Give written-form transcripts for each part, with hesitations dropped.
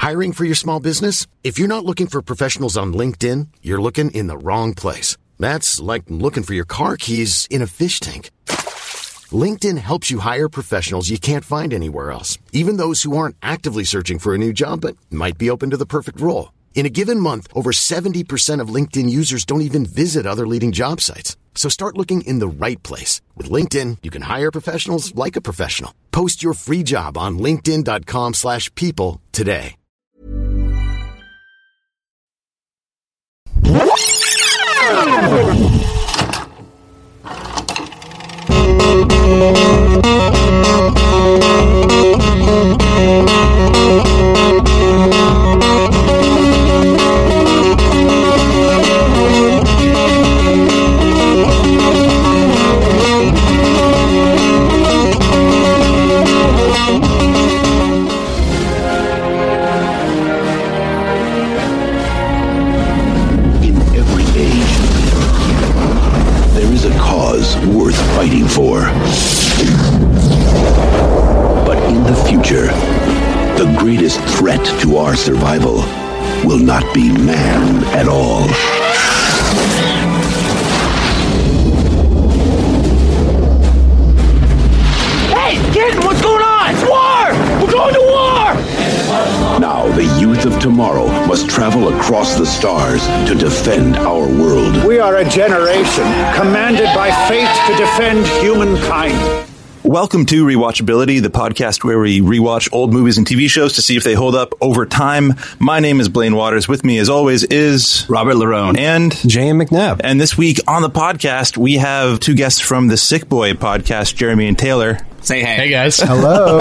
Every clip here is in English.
Hiring for your small business? If you're not looking for professionals on LinkedIn, you're looking in the wrong place. That's like looking for your car keys in a fish tank. LinkedIn helps you hire professionals you can't find anywhere else, even those who aren't actively searching for a new job but might be open to the perfect role. In a given month, over 70% of LinkedIn users don't even visit other leading job sites. So start looking in the right place. With LinkedIn, you can hire professionals like a professional. Post your free job on linkedin.com/people today. Worth fighting for. But in the future, the greatest threat to our survival will not be man at all. Hey, kid, what's going on? It's war! We're going to war! Now the youth of tomorrow must travel across the stars to defend our world. We are a generation commanded by fate to defend humankind. Welcome to Rewatchability, the podcast where we rewatch old movies and TV shows to see if they hold up over time. My name is Blaine Waters. With me, as always, is Robert Larone and J.M. McNabb. And this week on the podcast, we have two guests from the Sick Boy podcast, Jeremy and Taylor. Say hey. Hey, guys. Hello.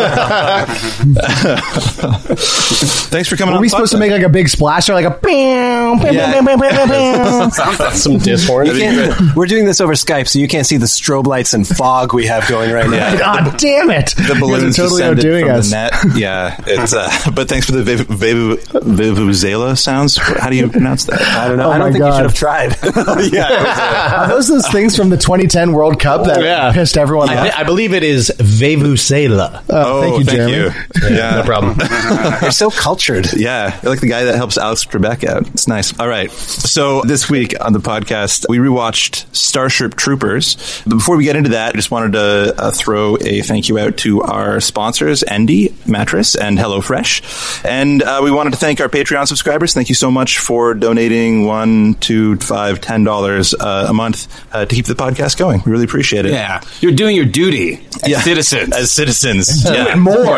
Thanks for coming on. Are we supposed to make like a big splash or like a bam, bam, bam, bam, bam, bam? Sounds like some diss horn. We're doing this over Skype, so you can't see the strobe lights and fog we have going right now. God damn it. The balloons totally descended outdoing from us. the net. Yeah. It's, but thanks for the Vuvuzela sounds. How do you pronounce that? I don't know. Oh I don't my think God. you should have tried. Are those things from the 2010 World Cup that pissed everyone off? I believe it is Vuvuzela. Thank you, Jeremy. Yeah. No problem. You're so cultured. Yeah, you're like the guy that helps Alex Trebek out. It's nice. All right. So this week on the podcast, we rewatched Starship Troopers. But before we get into that, I just wanted to throw a thank you out to our sponsors, Endy Mattress and HelloFresh. And we wanted to thank our Patreon subscribers. Thank you so much for donating $1, $2, $5, $10 a month to keep the podcast going. We really appreciate it. Yeah. You're doing your duty as citizens. As citizens. Yeah. More.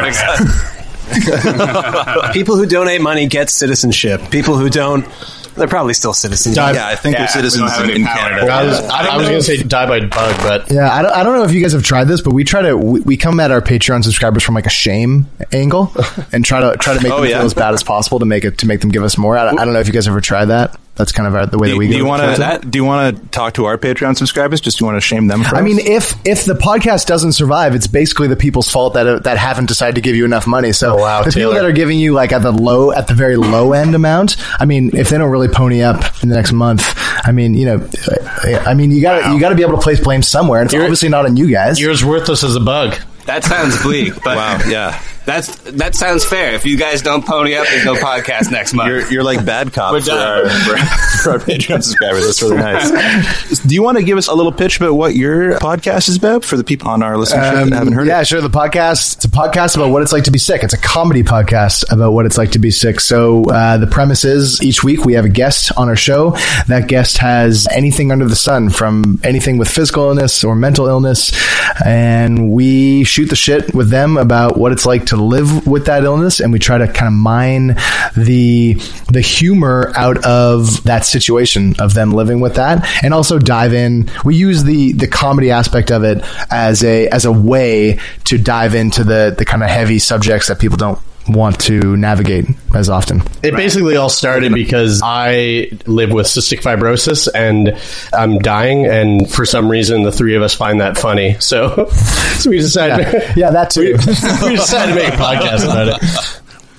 People who donate money get citizenship. People who don't, they're probably still citizens. Yeah, I think we're citizens in Canada. I was going to say die by bug, but Yeah, I don't know if you guys have tried this, but we come at our Patreon subscribers from like a shame angle and try to make them feel as bad as possible to make them give us more. I don't know if you guys ever tried that. That's kind of the way that we go. Do you want to talk to our Patreon subscribers? Just do you want to shame them for us? I mean, if the podcast doesn't survive, it's basically the people's fault that haven't decided to give you enough money. So the people that are giving you like at the very low end amount, I mean, if they don't really pony up in the next month, I mean, you got to be able to place blame somewhere. And it's obviously not on you guys. you're as worthless as a bug. That sounds bleak, but wow, yeah. That sounds fair. If you guys don't pony up, there's no podcast next month. You're like bad cop for our Patreon subscribers. That's really nice. Do you want to give us a little pitch about what your podcast is about for the people on our listenership that haven't heard it? Yeah, sure. The podcast, it's a podcast about what it's like to be sick. It's a comedy podcast about what it's like to be sick. So the premise is each week we have a guest on our show. That guest has anything under the sun, from anything with physical illness or mental illness, and we shoot the shit with them about what it's like to live with that illness, and we try to kind of mine the humor out of that situation of them living with that, and also dive in. We use the comedy aspect of it as a way to dive into the kind of heavy subjects that people don't want to navigate as often. It basically all started because I live with cystic fibrosis and I'm dying, and for some reason the three of us find that funny. So we decided yeah, that too. we decided to make a podcast about it.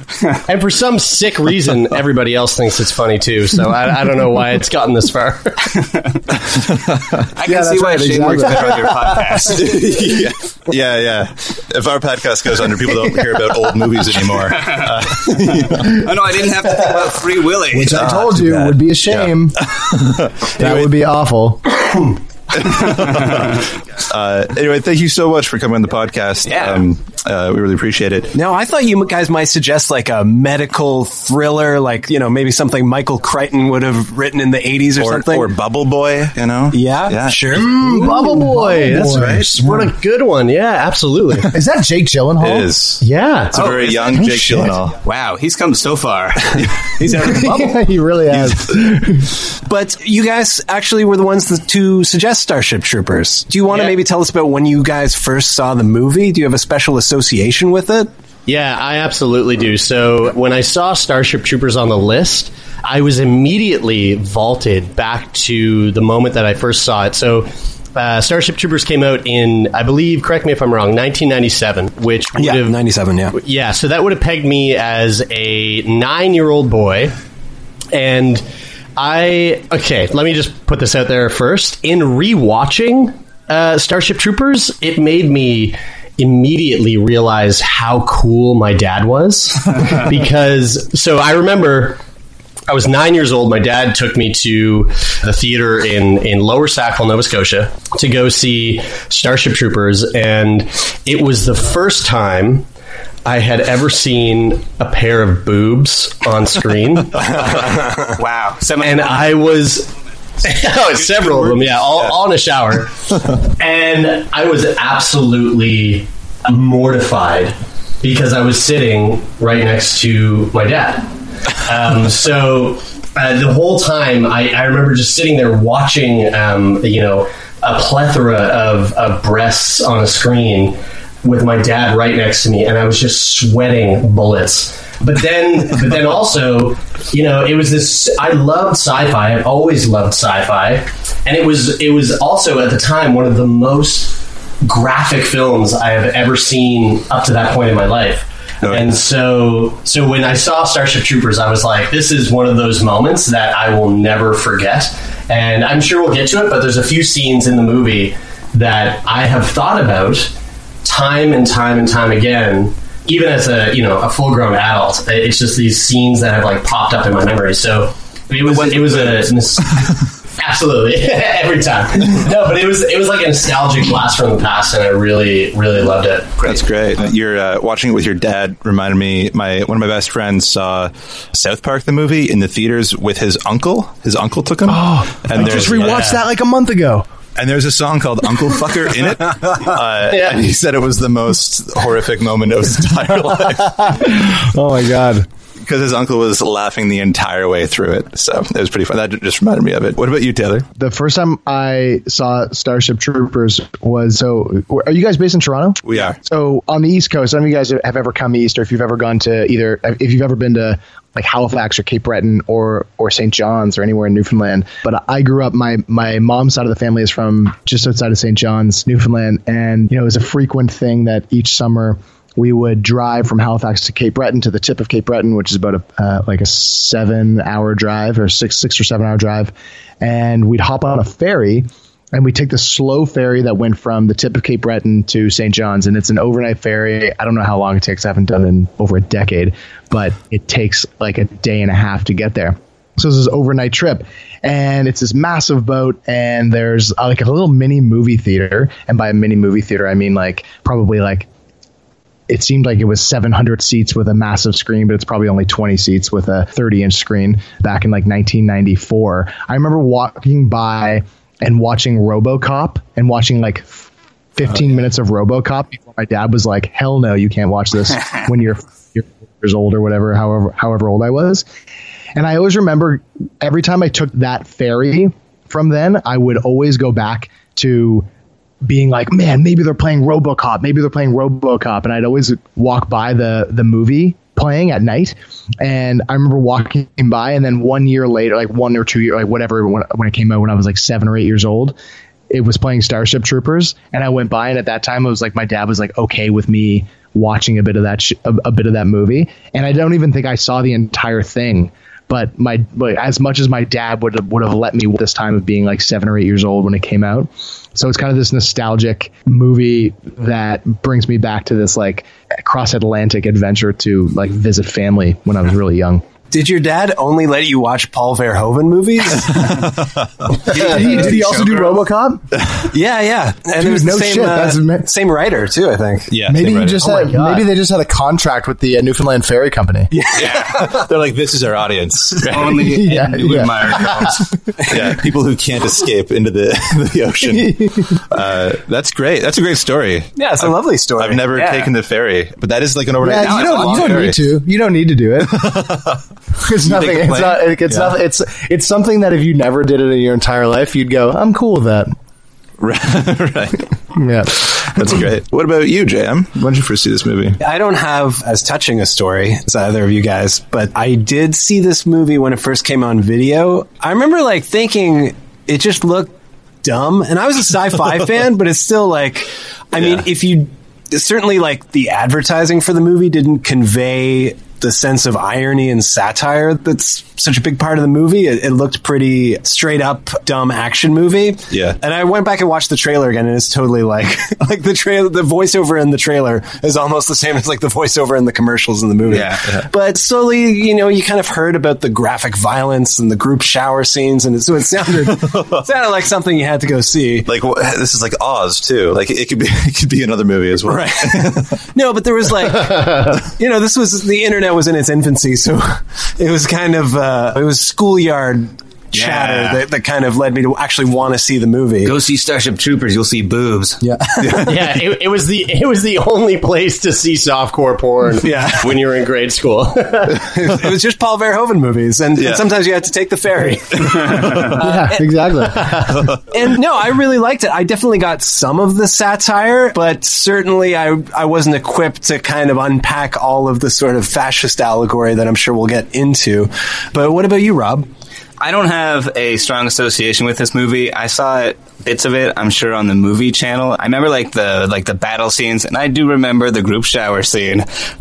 And for some sick reason, everybody else thinks it's funny too. So I don't know why it's gotten this far. I can see why Shane works better on your podcast. Yeah. If our podcast goes under, people don't hear about old movies anymore. Oh no, I didn't have to think about Free Willy. Which I told you would be a shame. That would be awful. Anyway, thank you so much for coming on the podcast. Yeah. We really appreciate it. No, I thought you guys might suggest like a medical thriller, like, maybe something Michael Crichton would have written in the 80s or something. Or Bubble Boy, Yeah, sure. Bubble Boy. That's right. What a good one. Yeah, absolutely. Is that Jake Gyllenhaal? It is. Yeah. It's a very young Jake Gyllenhaal. Wow, he's come so far. He's out of the bubble. Yeah, he really has. But you guys actually were the ones to suggest Starship Troopers. Do you want to maybe tell us about when you guys first saw the movie? Do you have a special association with it? Yeah, I absolutely do. So when I saw Starship Troopers on the list, I was immediately vaulted back to the moment that I first saw it. So Starship Troopers came out in, I believe, correct me if I'm wrong, 1997, which would have... 97, yeah. Yeah, so that would have pegged me as a 9-year-old boy. And let me just put this out there first. In rewatching Starship Troopers, it made me immediately realize how cool my dad was. So I remember I was 9 years old. My dad took me to the theater in Lower Sackville, Nova Scotia, to go see Starship Troopers. And it was the first time I had ever seen a pair of boobs on screen. Wow. And I was... several of them, all in a shower. And I was absolutely mortified because I was sitting right next to my dad. So the whole time, I remember just sitting there watching, a plethora of breasts on a screen with my dad right next to me, and I was just sweating bullets. But then also, it was this. I loved sci-fi. I've always loved sci-fi, and it was also at the time one of the most graphic films I have ever seen up to that point in my life. And so when I saw Starship Troopers, I was like, this is one of those moments that I will never forget. And I'm sure we'll get to it, but there's a few scenes in the movie that I have thought about time and time and time again. Even as a full-grown adult, it's just these scenes that have like popped up in my memory. So it was absolutely every time. No, but it was like a nostalgic blast from the past, and I really, really loved it. That's great. You're watching it with your dad reminded me. One of my best friends saw South Park the movie in the theaters with his uncle. His uncle took him. Oh, and I just rewatched that like a month ago. And there's a song called Uncle Fucker in it. And he said it was the most horrific moment of his entire life. Oh, my God. Because his uncle was laughing the entire way through it. So it was pretty fun. That just reminded me of it. What about you, Taylor? The first time I saw Starship Troopers was... So, are you guys based in Toronto? We are. So, on the East Coast, some of you guys have ever come east, or if you've ever gone to either... If you've ever been to like Halifax or Cape Breton or St. John's or anywhere in Newfoundland. But I grew up, my mom's side of the family is from just outside of St. John's, Newfoundland. And, it was a frequent thing that each summer we would drive from Halifax to Cape Breton, to the tip of Cape Breton, which is about a 7-hour drive or 6 or 7 hour drive. And we'd hop on a ferry and we take the slow ferry that went from the tip of Cape Breton to St. John's. And it's an overnight ferry. I don't know how long it takes. I haven't done it in over a decade, but it takes like a day and a half to get there. So it's this overnight trip, and it's this massive boat, and there's like a little mini movie theater. And by a mini movie theater, I mean like probably like, it seemed like it was 700 seats with a massive screen, but it's probably only 20 seats with a 30-inch screen back in like 1994. I remember walking by and watching RoboCop and watching like 15 minutes of RoboCop before my dad was like, hell no, you can't watch this when you're 4 years old or whatever, however old I was. And I always remember every time I took that ferry from then, I would always go back to being like, man, maybe they're playing RoboCop. And I'd always walk by the movie playing at night. And I remember walking by, and then 1 year later, like 1 or 2 years, like whatever, when it came out, when I was like 7 or 8 years old, it was playing Starship Troopers, and I went by, and at that time it was like my dad was like okay with me watching a bit of that movie, and I don't even think I saw the entire thing. But as much as my dad would have let me this time of being like 7 or 8 years old when it came out. So it's kind of this nostalgic movie that brings me back to this like cross-Atlantic adventure to like visit family when I was really young. Did your dad only let you watch Paul Verhoeven movies? Did he also do RoboCop? Yeah. And Dude, it was no the shit. same writer too, I think. Yeah, maybe they just had a contract with the Newfoundland Ferry Company. Yeah. They're like, this is our audience. Only Yeah, people who can't escape into the ocean. That's great. That's a great story. Yeah, it's a lovely story. I've never taken the ferry, but that is like an overnight. Yeah, you don't need to. You don't need to do it. It's nothing. It's something that if you never did it in your entire life, you'd go, I'm cool with that. Right. Yeah. That's great. What about you, JM? When did you first see this movie? I don't have as touching a story as either of you guys, but I did see this movie when it first came on video. I remember like thinking it just looked dumb, and I was a sci-fi fan, but it's still like, I mean, if you certainly like the advertising for the movie didn't convey the sense of irony and satire that's such a big part of the movie. It looked pretty straight up dumb action movie. Yeah. And I went back and watched the trailer again, and it's totally like the trailer, the voiceover in the trailer is almost the same as like the voiceover in the commercials in the movie. Yeah. But slowly, you kind of heard about the graphic violence and the group shower scenes, and so it sounded like something you had to go see. Like this is like Oz too. Like it could be another movie as well. Right. No, but there was like, this was the internet was in its infancy, so it was kind of it was schoolyard chatter that kind of led me to actually want to see the movie. Go see Starship Troopers. You'll see boobs. Yeah. It was the only place to see softcore porn. When you were in grade school. It was just Paul Verhoeven movies, and sometimes you had to take the ferry. Exactly. And no, I really liked it. I definitely got some of the satire, but certainly I wasn't equipped to kind of unpack all of the sort of fascist allegory that I'm sure we'll get into. But what about you, Rob? I don't have a strong association with this movie. I saw bits of it, I'm sure, on the movie channel. I remember the battle scenes, and I do remember the group shower scene.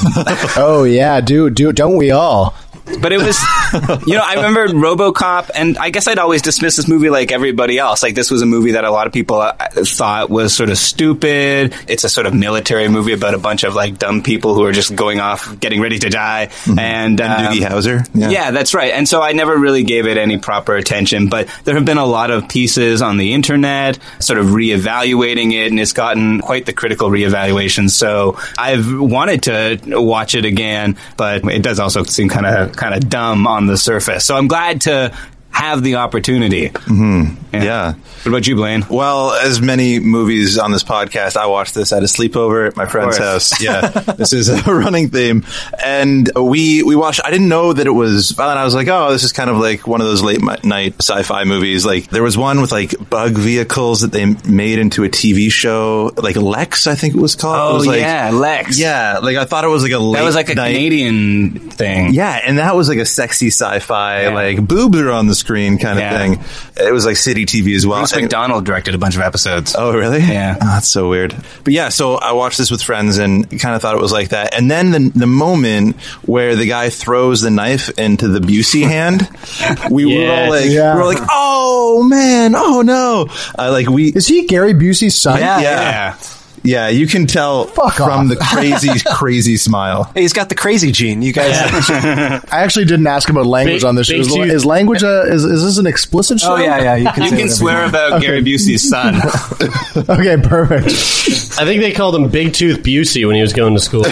Oh yeah, don't we all? But it was, I remember RoboCop, and I guess I'd always dismiss this movie like everybody else. Like, this was a movie that a lot of people thought was sort of stupid. It's a sort of military movie about a bunch of, like, dumb people who are just going off, getting ready to die. Mm-hmm. And Doogie Howser. Yeah, that's right. And so I never really gave it any proper attention. But there have been a lot of pieces on the internet sort of reevaluating it, and it's gotten quite the critical reevaluation. So I've wanted to watch it again, but it does also seem kind of dumb on the surface. So I'm glad to have the opportunity. Mm-hmm. Yeah. What about you, Blaine? Well, as many movies on this podcast, I watched this at a sleepover at my friend's house. Yeah. This is a running theme. And we watched, I didn't know that it was violent. I was like, oh, this is kind of like one of those late night sci-fi movies. Like, there was one with like bug vehicles that they made into a TV show, like Lex, I think it was called. Oh, it was like, yeah, Lex. Yeah. Like, I thought it was like a late That was like a night Canadian thing. Yeah. And that was like a sexy sci-fi, like boobs are on the screen kind of thing. It was like city TV as well. Bruce McDonald directed a bunch of episodes. Oh, really? Yeah. Oh, that's so weird. But yeah, so I watched this with friends and kind of thought it was like that. And then the moment where the guy throws the knife into the Busey hand, we were like, oh man, oh no. Is he Gary Busey's son? Yeah. Yeah, you can tell from the crazy smile. Hey, he's got the crazy gene. You guys. I actually didn't ask about language on this show. Is language is this an explicit show? Oh yeah. You can swear about Gary Busey's son. Okay, perfect. I think they called him Big Tooth Busey when he was going to school.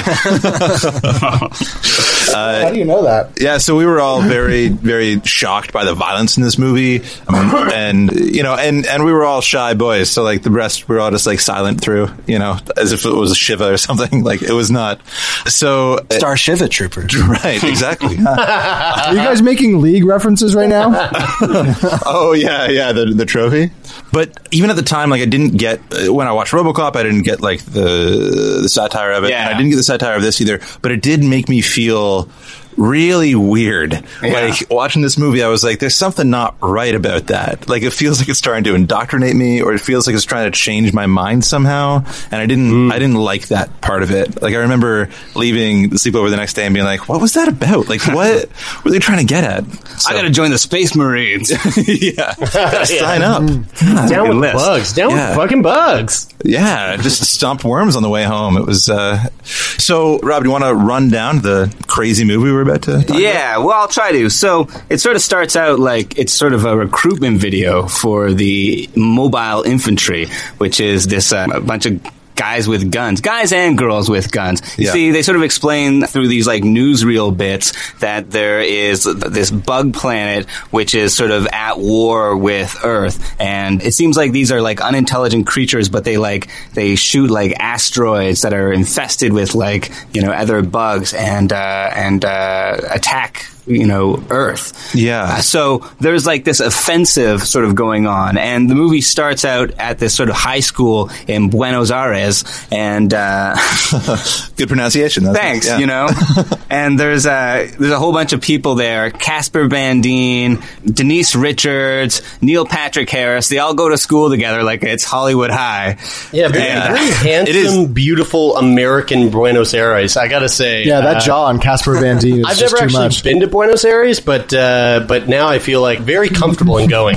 How do you know that? Yeah, so we were all very, very shocked by the violence in this movie, and we were all shy boys. So like the rest, we were all just like silent through, as if it was a Shiva or something. Like, it was not. So Star Shiva Troopers, right? Exactly. Are you guys making League references right now? Oh yeah, the trophy. But even at the time, like, I didn't get when I watched RoboCop, I didn't get like the satire of it. Yeah. And I didn't get the satire of this either. But it did make me feel really weird. Like, watching this movie, I was like, there's something not right about that. Like, it feels like it's trying to indoctrinate me, or it feels like it's trying to change my mind somehow. And I didn't like that part of it. Like, I remember leaving the sleepover the next day and being like, what was that about? Like, what were they trying to get at? So, I gotta join the Space Marines. yeah. Gotta sign up. God, down with bugs. Down with fucking bugs. Yeah, just stomped worms on the way home. It was, so, Rob, do you want to run down the crazy movie we're about to talk about? Well, I'll try to. So, it sort of starts out like it's sort of a recruitment video for the mobile infantry, which is this a bunch of guys with guns, guys and girls with guns. You see, they sort of explain through these like newsreel bits that there is this bug planet which is sort of at war with Earth, and it seems like these are like unintelligent creatures, but they shoot like asteroids that are infested with like, you know, other bugs and attack, you know, Earth. Yeah. So there's like this offensive sort of going on, and the movie starts out at this sort of high school in Buenos Aires, and good pronunciation. Thanks. You know, and there's a whole bunch of people there: Casper Van Dien, Denise Richards, Neil Patrick Harris. They all go to school together like it's Hollywood High. Yeah, very handsome, beautiful American Buenos Aires. I gotta say, that jaw on Casper Van Dien is I've just never too actually much. been to Buenos Aires, but now I feel like very comfortable in going.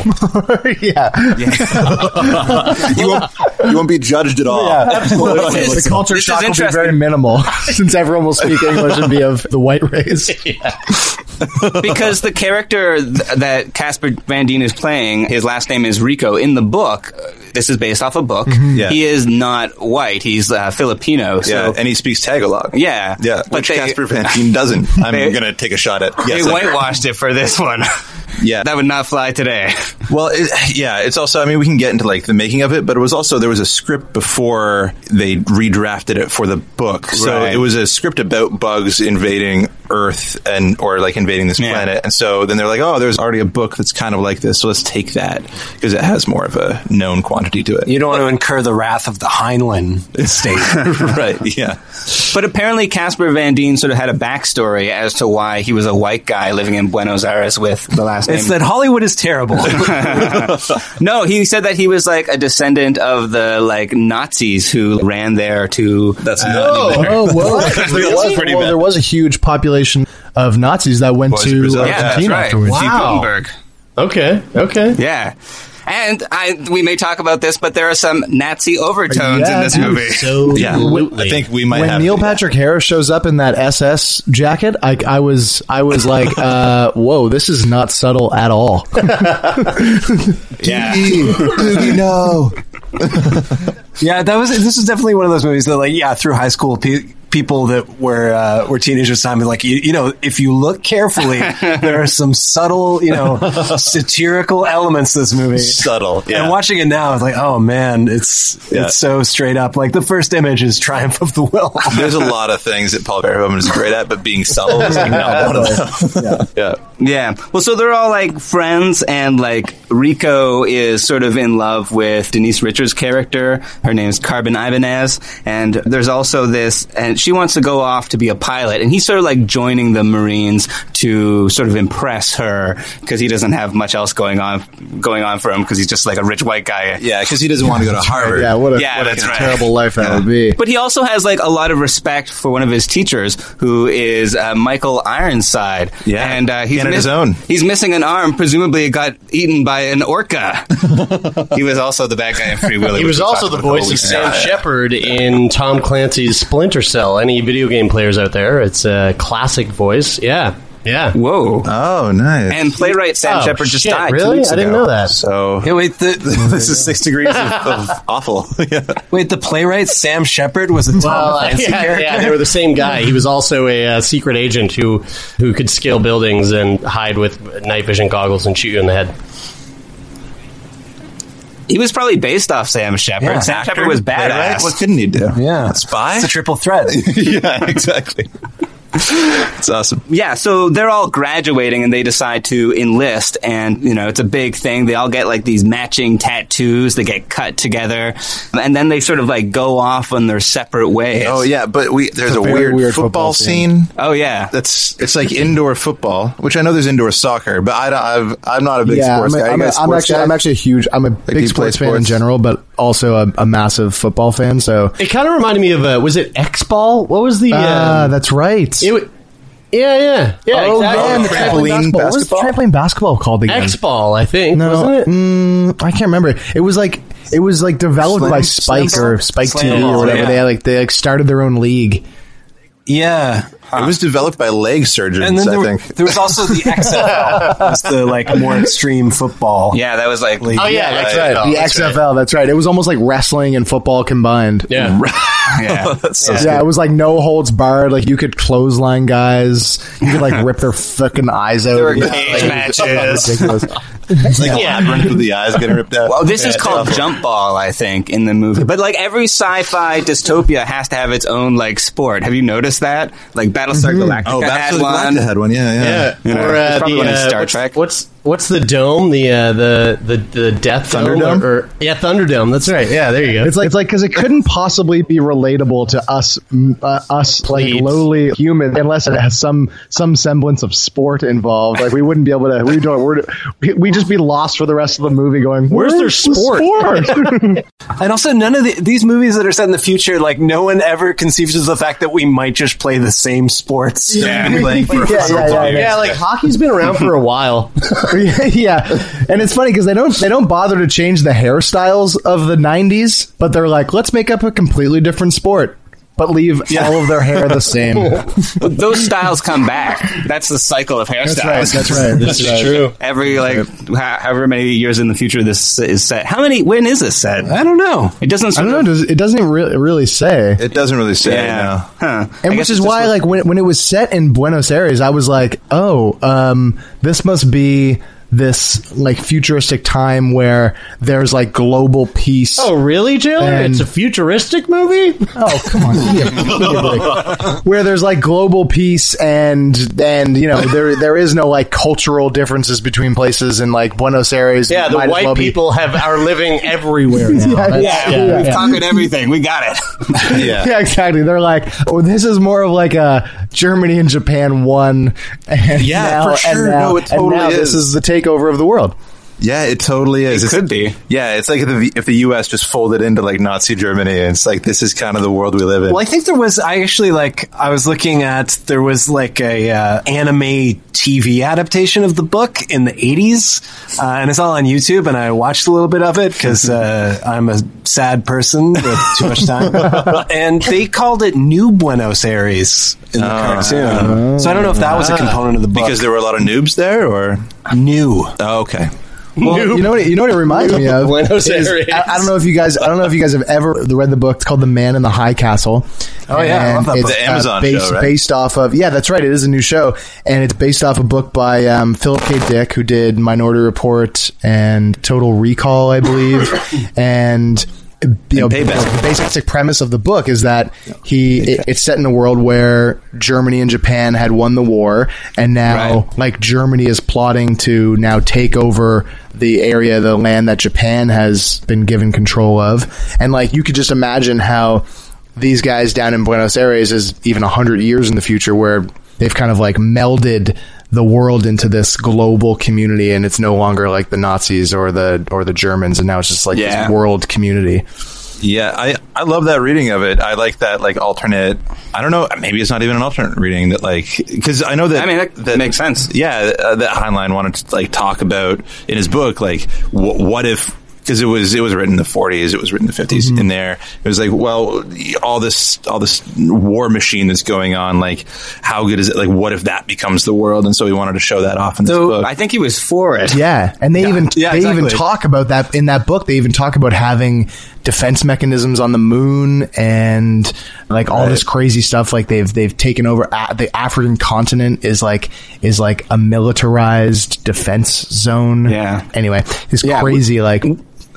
You won't be judged at all. Yeah, absolutely. The culture shock will be very minimal, since everyone will speak English and be of the white race. Because the character that Casper Van Dien is playing, his last name is Rico. In the book, this is based off a book. He is not white. He's Filipino. So, and he speaks Tagalog. Yeah. But which Casper Van Dien doesn't. I'm going to take a shot at. Yes, they whitewashed it for this one. Yeah. That would not fly today. Well, it's also, I mean, we can get into like the making of it, but it was also, there was a script before they redrafted it for the book. So it was a script about bugs invading Earth or like invading this planet. And so then they're like, oh, there's already a book that's kind of like this, so let's take that because it has more of a known quantity to it. You don't want to incur the wrath of the Heinlein estate. Right, yeah. But apparently Casper Van Dien sort of had a backstory as to why he was a white guy living in Buenos Aires with the last name. It's that Hollywood is terrible. No, he said that he was like a descendant of the like Nazis who ran there to... That's not there was a huge population of Nazis that went to Argentina afterwards. Wow. Gutenberg. Okay. Yeah. And we may talk about this, but there are some Nazi overtones in this movie. Absolutely. I think we might when have... When Neil Patrick Harris shows up in that SS jacket, I was like, whoa, this is not subtle at all. Doogie, no. This is definitely one of those movies that, through high school, people that were teenagers time, like, you know, if you look carefully, there are some subtle, you know, satirical elements to this movie. Subtle, yeah. And watching it now, it's like, oh man, it's so straight up. Like the first image is Triumph of the Will. There's a lot of things that Paul Verhoeven is great at, but being subtle is like not one of them. Yeah. Well, so they're all like friends, and like Rico is sort of in love with Denise Richards' character. Her name's Carbon Ibanez, and there's also this, and she wants to go off to be a pilot, and he's sort of like joining the Marines to sort of impress her because he doesn't have much else going on for him because he's just like a rich white guy. Yeah, because he doesn't want to go to Harvard. Yeah, what a terrible life that would be. But he also has like a lot of respect for one of his teachers, who is Michael Ironside. Yeah, and he's his own. He's missing an arm. Presumably, it got eaten by an orca. He was also the bad guy in Free Willy. He was also the voice of Sam Shepard in Tom Clancy's Splinter Cell. Any video game players out there? It's a classic voice. Yeah. Whoa. Oh, nice. And playwright Sam Shepard just died. Really? 2 weeks I didn't ago. know that. So this is 6 degrees of awful. Wait, the playwright Sam Shepard was a Tom Clancy character? Yeah, they were the same guy. He was also a secret agent who could scale buildings and hide with night vision goggles and shoot you in the head. He was probably based off Sam Shepard. Yeah, Sam Shepard was badass. What couldn't he do? Yeah. A spy? It's a triple threat. Yeah, exactly. It's awesome. Yeah, so they're all graduating and they decide to enlist, and it's a big thing. They all get like these matching tattoos. They get cut together, and then they sort of like go off on their separate ways. Oh yeah, but there's a very weird weird football football scene. Oh yeah, It's like indoor football, which I know there's indoor soccer, but I'm not a big sports guy. I'm actually a huge. I'm a big sports fan in general, but also a massive football fan. So It kind of reminded me of was it X-Ball? What was the? that's right. Yeah. Oh, exactly. man, the trampoline basketball. What was the trampoline basketball called again? X-Ball, I think. No, wasn't it? I can't remember. It was like developed by Spike or Spike TV or whatever. Yeah. They started their own league. Yeah. It was developed by leg surgeons, And then I think. there was also the XFL. That's the like more extreme football. yeah, that was like Oh yeah, That's right. The XFL. That's right. It was almost like wrestling and football combined. Yeah. yeah. That's so Yeah, it was like no holds barred. Like you could clothesline guys. You could like rip their fucking eyes out. There were cage matches. Ridiculous. running through the eyes, getting ripped out. Well, this is called Jump Ball, I think, in the movie. But like every sci-fi dystopia has to have its own like sport. Have you noticed that? Like Battlestar Galactica had one. had one. Yeah. Or There's probably one in Star Trek. What's the dome? The Death Thunderdome? Dome? Thunderdome. That's right. Yeah, there you go. It's like because it couldn't possibly be relatable to us like Plebes. lowly humans unless it has some semblance of sport involved. Like we wouldn't be able to. We just be lost for the rest of the movie. Going, Where's their sport?" And also, none of these movies that are set in the future, like no one ever conceives of the fact that we might just play the same sports. Yeah, playing for Yeah, like hockey's been around for a while. Yeah, and it's funny because they don't bother to change the hairstyles of the 90s, but they're like, let's make up a completely different sport, but leave all of their hair the same. Those styles come back. That's the cycle of hairstyles. That's right. This is true. Every however many years in the future this is set. When is this set? I don't know. It doesn't. I don't know. It doesn't really say. It doesn't really say. Yeah. No. Huh. And which is why, like, when it was set in Buenos Aires, I was like, this must be this like futuristic time where there's like global peace. Oh, really, Jailer? And- It's a futuristic movie? Oh, come on. Where there's like global peace and there is no like cultural differences between places, and like Buenos Aires. Yeah, the might as white well be- people are living everywhere now. We've conquered everything. We got it. Yeah, exactly. They're like, this is more of like a Germany and Japan won. And For sure. No, it totally now is. This is the takeover of the world. Yeah, it totally is. It could be. Yeah, it's like if the U.S. just folded into like Nazi Germany, and it's like this is kind of the world we live in. Well, I think there was. I was looking at. There was like a anime TV adaptation of the book in the 80s, and it's all on YouTube. And I watched a little bit of it because I'm a sad person with too much time. And they called it New Buenos Aires in the cartoon. So I don't know if that was a component of the book. Because there were a lot of noobs there, or new. Oh, okay. Well, you know what it reminds me of? Buenos is- Aires. I don't know if you guys have ever read the book. It's called The Man in the High Castle. Oh, yeah, I love that it's book. The Amazon based, show, right? based off of that's right. It is a new show, and it's based off a book by Philip K. Dick, who did Minority Report and Total Recall, I believe, and. The basic premise of the book is that it's set in a world where Germany and Japan had won the war, and now like Germany is plotting to now take over the land that Japan has been given control of, and like you could just imagine how these guys down in Buenos Aires is even 100 years in the future, where they've kind of like melded the world into this global community, and it's no longer like the Nazis or the Germans, and now it's just like this world community. Yeah, I love that reading of it. I like that like alternate. I don't know, maybe it's not even an alternate reading that like because I know that. I mean, that makes sense. Yeah, that Heinlein wanted to like talk about in his book like what if. Because it was written in the 40s, it was written in the 50s. In there, it was like, well, all this war machine that's going on, like, how good is it? Like, what if that becomes the world? And so he wanted to show that off in this book. I think he was for it. Yeah, and they even talk about that in that book. They even talk about having defense mechanisms on the moon and like all this crazy stuff. Like they've taken over the African continent is like a militarized defense zone. Yeah. Anyway, it's crazy. Like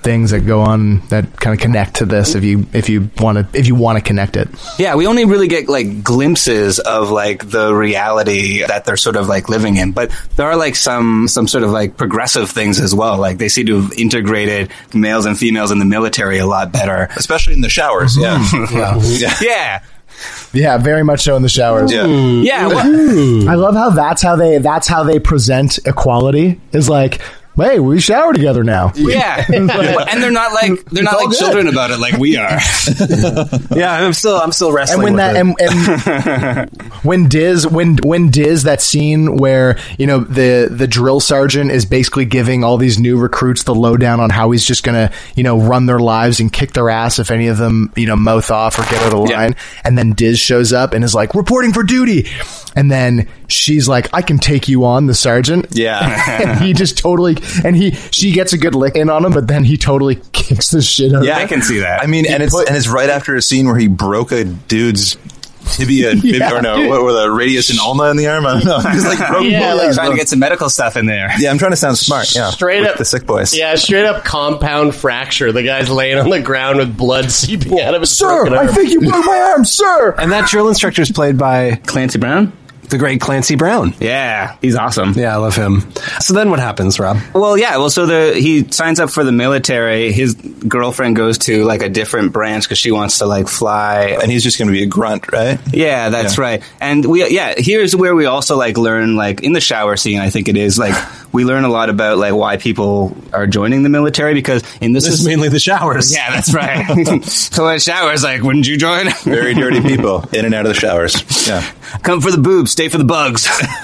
things that go on that kind of connect to this if you want to connect it. Yeah, we only really get like glimpses of like the reality that they're sort of like living in, but there are like some sort of like progressive things as well. Like they seem to have integrated males and females in the military a lot better, especially in the showers. Yeah. Yeah, very much so in the showers. Yeah. I love how that's how they present equality is like, hey, we shower together now. Yeah. And they're not like children about it like we are. Yeah, I'm still wrestling. And when Diz, that scene where, you know, the drill sergeant is basically giving all these new recruits the lowdown on how he's just gonna, you know, run their lives and kick their ass if any of them, you know, mouth off or get out of the line. And then Diz shows up and is like, reporting for duty. And then she's like, I can take you on, the sergeant. Yeah. And he just totally, she gets a good lick in on him, but then he totally kicks the shit out of him. I can see that. I mean, it's right after a scene where he broke a dude's tibia, or no, what were the radius and ulna in the arm? I don't know. He's like broke trying to get some medical stuff in there. Yeah, I'm trying to sound smart. Yeah, straight up the sick boys. Yeah, straight up compound fracture. The guy's laying on the ground with blood seeping out of his broken arm. I think you broke my arm, sir. And that drill instructor is played by Clancy Brown. The great Clancy Brown. Yeah, he's awesome. Yeah, I love him. So then what happens, Rob? So he signs up for the military. His girlfriend goes to like a different branch because she wants to like fly. And he's just going to be a grunt, right? Yeah, that's right. And here's where we also like learn, like in the shower scene, I think it is, like we learn a lot about like why people are joining the military, because this is mainly the showers. Yeah, that's right. So in showers, like, wouldn't you join? Very dirty people in and out of the showers. Yeah. Come for the boobs, stay for the bugs.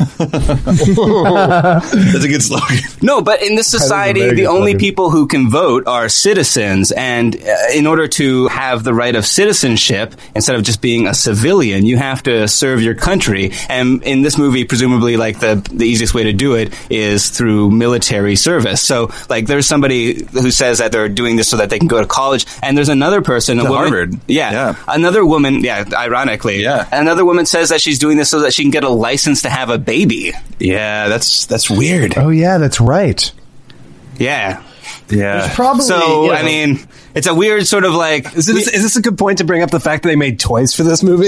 That's a good slogan. No, but in this society, the only people who can vote are citizens. And in order to have the right of citizenship, instead of just being a civilian, you have to serve your country. And in this movie, presumably, like the easiest way to do it is through military service. So, like, there's somebody who says that they're doing this so that they can go to college. And there's another person, a woman, Harvard. Yeah. Another woman, ironically. Yeah. Another woman says that she's doing this so that she can get a license to have a baby. Yeah, that's weird. Oh, yeah, that's right. Yeah. Yeah. Probably. So, I mean, it's a weird sort of like... Is this a good point to bring up the fact that they made toys for this movie?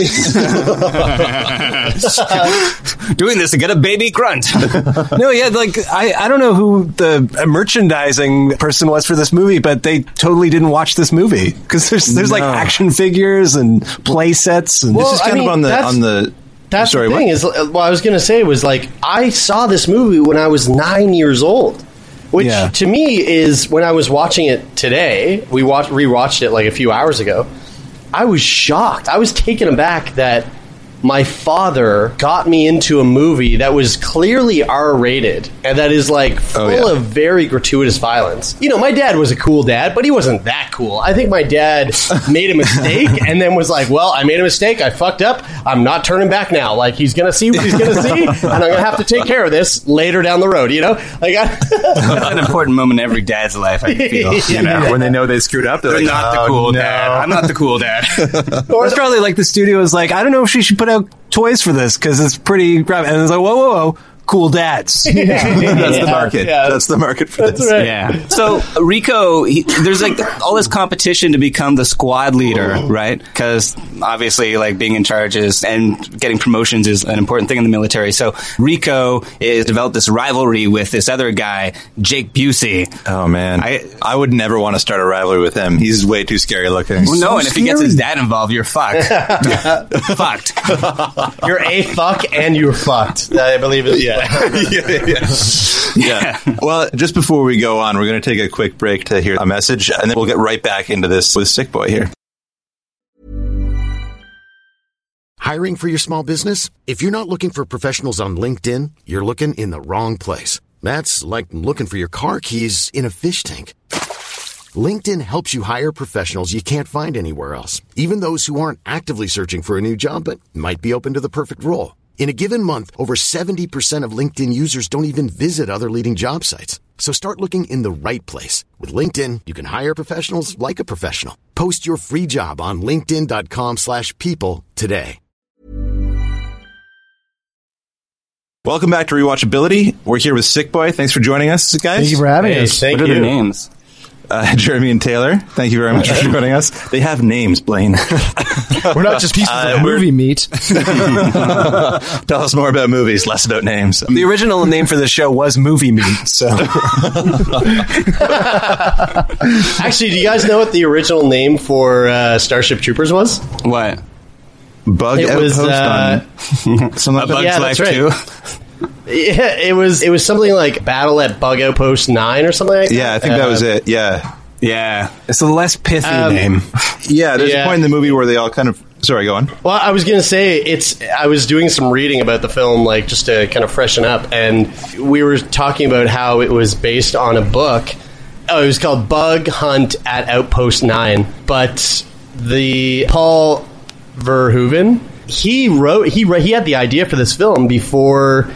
Doing this to get a baby grunt. No, yeah, like, I don't know who the merchandising person was for this movie, but they totally didn't watch this movie. Because there's like action figures and play sets. And this is kind of on the... That's the thing. What I was going to say was, like, I saw this movie when I was 9 years old. Which, to me, is when I was watching it today, we rewatched it like a few hours ago, I was shocked. I was taken aback that my father got me into a movie that was clearly R-rated and that is like full of very gratuitous violence. You know, my dad was a cool dad, but he wasn't that cool. I think my dad made a mistake and then was like, well, I made a mistake. I fucked up. I'm not turning back now. Like, he's going to see what he's going to see, and I'm going to have to take care of this later down the road, you know? Like, that's an important moment in every dad's life, I feel. You know, when they know they screwed up, they're like, not the cool dad. I'm not the cool dad. Or it's probably like the studio is like, I don't know if she should put out toys for this because it's pretty graphic. And it's like, whoa. Cool dads. That's the market. Yeah. That's the market for this. Right. Yeah. So Rico, there's like all this competition to become the squad leader, right? Because obviously, like being in charge and getting promotions is an important thing in the military. So Rico has developed this rivalry with this other guy, Jake Busey. Oh man, I would never want to start a rivalry with him. He's way too scary looking. Well, no, and if he gets his dad involved, you're fucked. Fucked. You're a fuck and you're fucked. I believe it. Yeah. Yeah. Well, just before we go on, we're going to take a quick break to hear a message, and then we'll get right back into this with Sick Boy here. Hiring for your small business? If you're not looking for professionals on LinkedIn, you're looking in the wrong place. That's like looking for your car keys in a fish tank. LinkedIn helps you hire professionals you can't find anywhere else, even those who aren't actively searching for a new job but might be open to the perfect role. In a given month, over 70% of LinkedIn users don't even visit other leading job sites. So start looking in the right place. With LinkedIn, you can hire professionals like a professional. Post your free job on linkedin.com/people today. Welcome back to Rewatchability. We're here with Sick Boy. Thanks for joining us, guys. Thank you for having us. Thank what you. What are their names? Jeremy and Taylor, thank you very much for joining us. They have names, Blaine. We're not just pieces of movie meat. Tell us more about movies, less about names. The original name for the show was Movie Meat, so... Actually, do you guys know what the original name for Starship Troopers was? What? Bug It Outpost was, on something A Bug's Yeah, Life that's right. 2? Yeah, it was something like Battle at Bug Outpost 9 or something like that. Yeah, I think that was it. Yeah. Yeah. It's a less pithy name. Yeah, there's a Yeah. point in the movie where they all kind of... Sorry, go on. Well, I was going to say, I was doing some reading about the film, like, just to kind of freshen up, and we were talking about how it was based on a book. Oh, it was called Bug Hunt at Outpost 9. But the Paul Verhoeven, he had the idea for this film before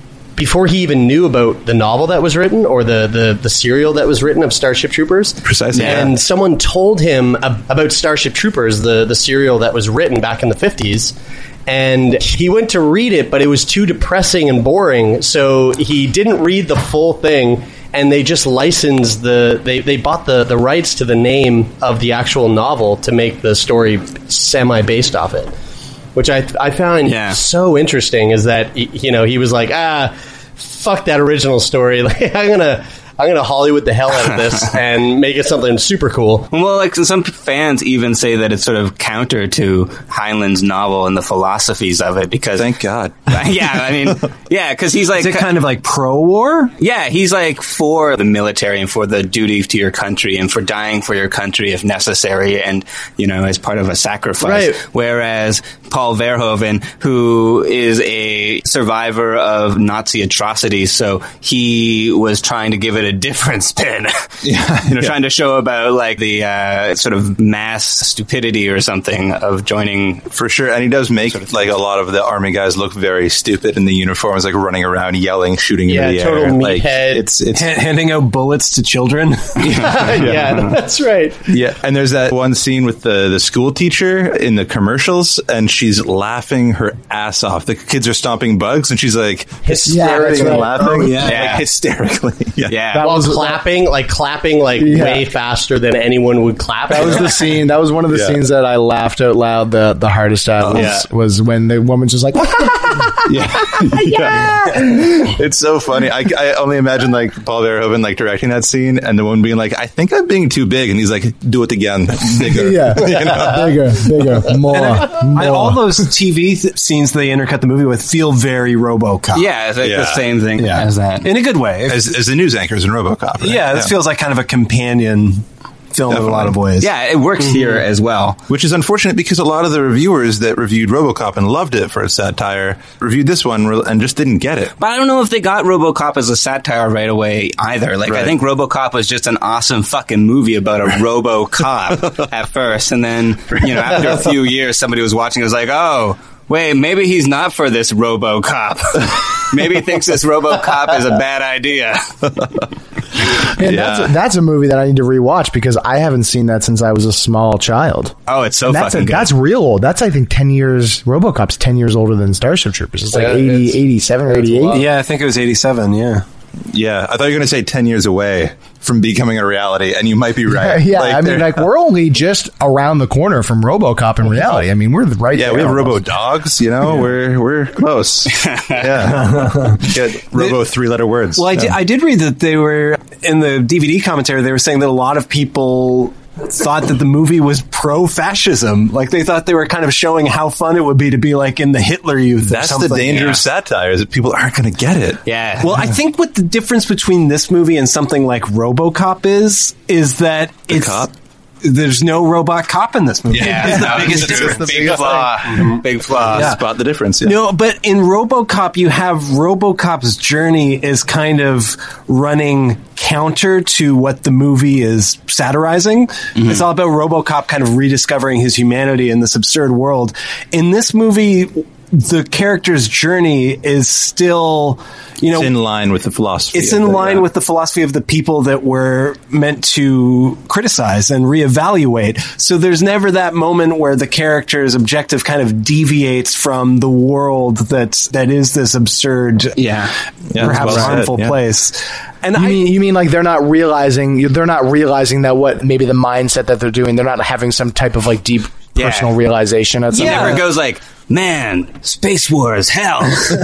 he even knew about the novel that was written or the serial that was written of Starship Troopers. Precisely. And Yeah. someone told him about Starship Troopers, the serial that was written back in the 50s. And he went to read it, but it was too depressing and boring, so he didn't read the full thing. And they just licensed they bought the rights to the name of the actual novel to make the story semi-based off it. Which I found so interesting is that, he was like, fuck that original story. Like, I'm gonna Hollywood the hell out of this and make it something super cool. Well, like some fans even say that it's sort of counter to Heinlein's novel and the philosophies of it because... Thank God. Yeah, I mean, yeah, because he's like... Is it kind of like pro-war? Yeah, he's like for the military and for the duty to your country and for dying for your country if necessary and, as part of a sacrifice. Right. Whereas Paul Verhoeven, who is a survivor of Nazi atrocities, so he was trying to give it a different spin. Trying to show about like the sort of mass stupidity or something of joining. For sure. And he does make like a lot of the army guys look very stupid in the uniforms, like running around, yelling, shooting into the total air. meathead. Like, it's handing out bullets to children. Yeah, that's right. Yeah, and there's that one scene with the school teacher in the commercials, and she's laughing her ass off. The kids are stomping bugs, and she's like hysterically laughing. Like, hysterically. Yeah. While clapping way faster than anyone would clap. That was the scene. That was one of the scenes that I laughed out loud the hardest at was when the woman's just like, It's so funny. I only imagine like Paul Verhoeven like directing that scene, and the woman being like, "I think I'm being too big," and he's like, "Do it again, bigger." bigger, more. All those TV scenes they intercut the movie with feel very RoboCop. Yeah, it's like the same thing as that. In a good way. As the news anchors in RoboCop. Right? Yeah, this feels like kind of a companion film in a lot of ways. Yeah, it works here as well. Which is unfortunate because a lot of the reviewers that reviewed RoboCop and loved it for its satire reviewed this one and just didn't get it. But I don't know if they got RoboCop as a satire right away either. Like, I think RoboCop was just an awesome fucking movie about a RoboCop at first, and then, after a few years, somebody was watching and was like, oh, wait, maybe he's not for this RoboCop. Maybe he thinks this RoboCop is a bad idea. And that's a movie that I need to rewatch because I haven't seen that since I was a small child. Oh, it's so fucking good. That's real old. That's, I think, 10 years. RoboCop's 10 years older than Starship Troopers. It's like 87 or 88. Yeah, I think it was 87, Yeah, I thought you were going to say 10 years away from becoming a reality, and you might be right. We're only just around the corner from RoboCop in reality. I mean, we're right there. Yeah, we have Robo-Dogs, we're close. Get Robo three-letter words. Well, I did read that they were, in the DVD commentary, they were saying that a lot of people thought that the movie was pro-fascism. Like, they thought they were kind of showing how fun it would be to be like in the Hitler Youth. That's the danger of satire, is that people aren't going to get it. Yeah. Well, I think what the difference between this movie and something like RoboCop is that there's no robot cop in this movie. Yeah, it's the biggest difference. Big flaw. Big flaw. Yeah. Spot the difference. Yeah. No, but in RoboCop, you have RoboCop's journey is kind of running counter to what the movie is satirizing. Mm-hmm. It's all about RoboCop kind of rediscovering his humanity in this absurd world. In this movie, the character's journey is still, it's in line with the philosophy. It's in line with the philosophy of the people that we're meant to criticize and reevaluate. So there's never that moment where the character's objective kind of deviates from the world that is this absurd, perhaps harmful place. And you mean like they're not realizing that what maybe the mindset that they're doing, they're not having some type of like deep personal realization. He never goes like, man, space wars, hell.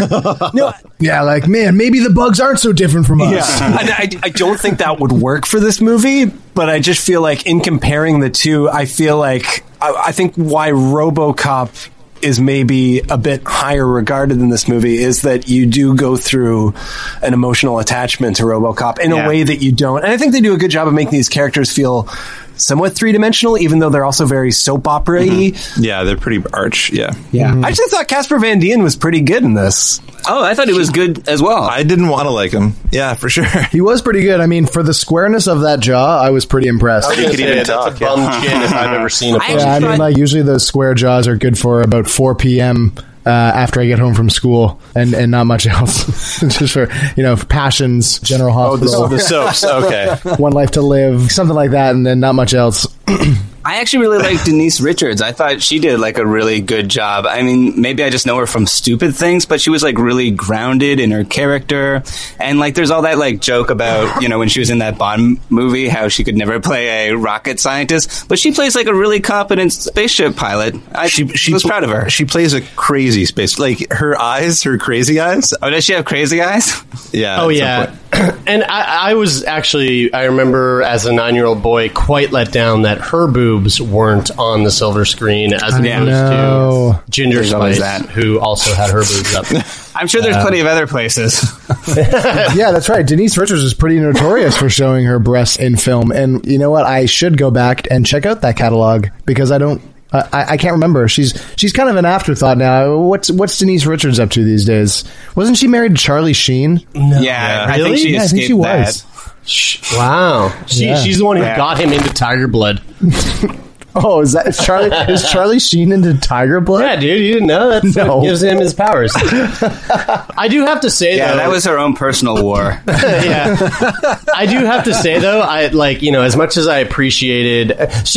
Like, man, maybe the bugs aren't so different from us. I don't think that would work for this movie, but I just feel like in comparing the two, I feel like I think why RoboCop is maybe a bit higher regarded in this movie is that you do go through an emotional attachment to RoboCop in a way that you don't. And I think they do a good job of making these characters feel somewhat three-dimensional, even though they're also very soap opera-y. Mm-hmm. Yeah, they're pretty arch, I actually thought Casper Van Dien was pretty good in this. Oh, I thought he was good as well. I didn't want to like him. Yeah, for sure. He was pretty good. I mean, for the squareness of that jaw, I was pretty impressed. I think that's a bum chin if I've ever seen a person. I mean, like, usually those square jaws are good for about 4 p.m., after I get home from school, and not much else. Just for, Passions, General Hospital. The soaps, okay. One Life to Live, something like that, and then not much else. I actually really like Denise Richards. I thought she did like a really good job. I mean, maybe I just know her from Stupid Things, but she was like really grounded in her character. And like, there's all that like joke about, when she was in that Bond movie, how she could never play a rocket scientist, but she plays like a really competent spaceship pilot. She was proud of her. She plays a crazy space, like her crazy eyes. Oh, does she have crazy eyes? Yeah. Oh, yeah. And I was actually, I remember as a 9-year-old boy, quite let down that her boobs weren't on the silver screen as opposed to Ginger Spice, who also had her boobs up. I'm sure there's plenty of other places. Yeah, that's right. Denise Richards is pretty notorious for showing her breasts in film. And you know what? I should go back and check out that catalog because I can't remember. She's kind of an afterthought now. What's Denise Richards up to these days? Wasn't she married to Charlie Sheen? No. Yeah, really? I think she escaped she was. that. Wow. She's the one who got him into Tiger Blood. Oh, is Charlie? Is Charlie Sheen into Tiger Blood? Yeah, dude, you didn't know that? What gives him his powers. I do have to say, though, that was her own personal war. Yeah, I do have to say though, I as much as I appreciated,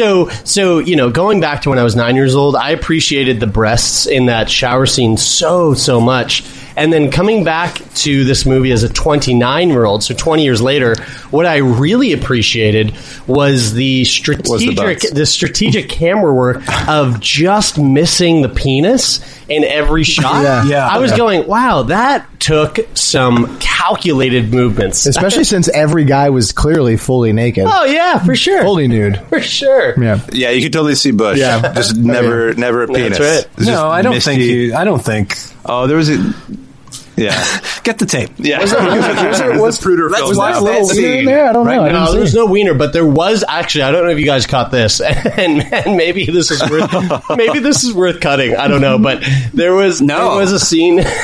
going back to when I was 9 years old, I appreciated the breasts in that shower scene so much. And then coming back to this movie as a 29-year-old, so 20 years later, what I really appreciated was the strategic camera work of just missing the penis in every shot. Yeah. I was going, wow, that took some calculated movements. Especially since every guy was clearly fully naked. Oh, yeah, for sure. Fully nude. For sure. Yeah, you could totally see Bush. Yeah. Just never a penis. That's right. No, I don't think. Oh, there was a... Yeah. Get the tape. Yeah. Was Pruder was there a little wiener in there? I don't know. No, there was no wiener, but there was actually. I don't know if you guys caught this, and maybe this is worth cutting. I don't know, but there was a scene. There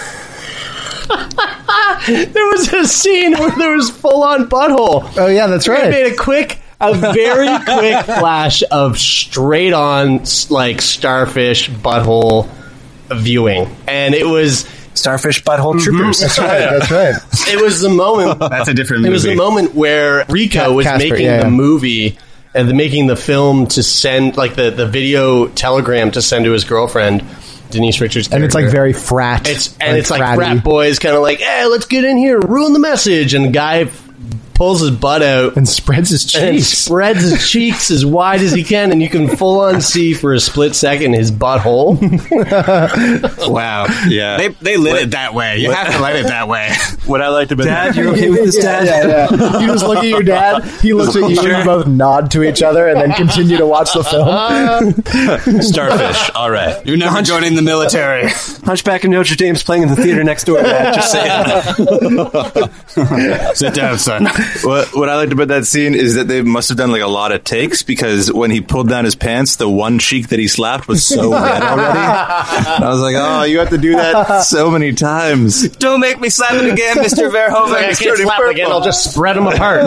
was a scene where there was full on butthole. Oh yeah, that's right. I made a very quick flash of straight on like starfish butthole viewing, and it was. Starfish Butthole Troopers. That's right. It was the moment. That's a different movie. It was the moment where Rico was making the movie and making the film to send, like the video telegram to send to his girlfriend, Denise Richards' character. And it's like very frat. It's like frat boys kind of like, hey, let's get in here, ruin the message. And the guy pulls his butt out and spreads his cheeks as wide as he can, and you can full on see for a split second his butthole. Wow. Yeah. They lit it that way. You have to light it that way. What I liked about Dad, you're okay with this, Dad? Yeah. You just look at your dad, he looks at you, and you both nod to each other and then continue to watch the film. Starfish. All right. You're never joining the military. Hunchback of Notre Dame's playing in the theater next door, Dad. Just saying. Sit down, son. What I liked about that scene is that they must have done like a lot of takes, because when he pulled down his pants, the one cheek that he slapped was so red already. And I was like, oh, you have to do that so many times. Don't make me slap it again, Mr. Verhoeven. I can't slap it again. I'll just spread them apart.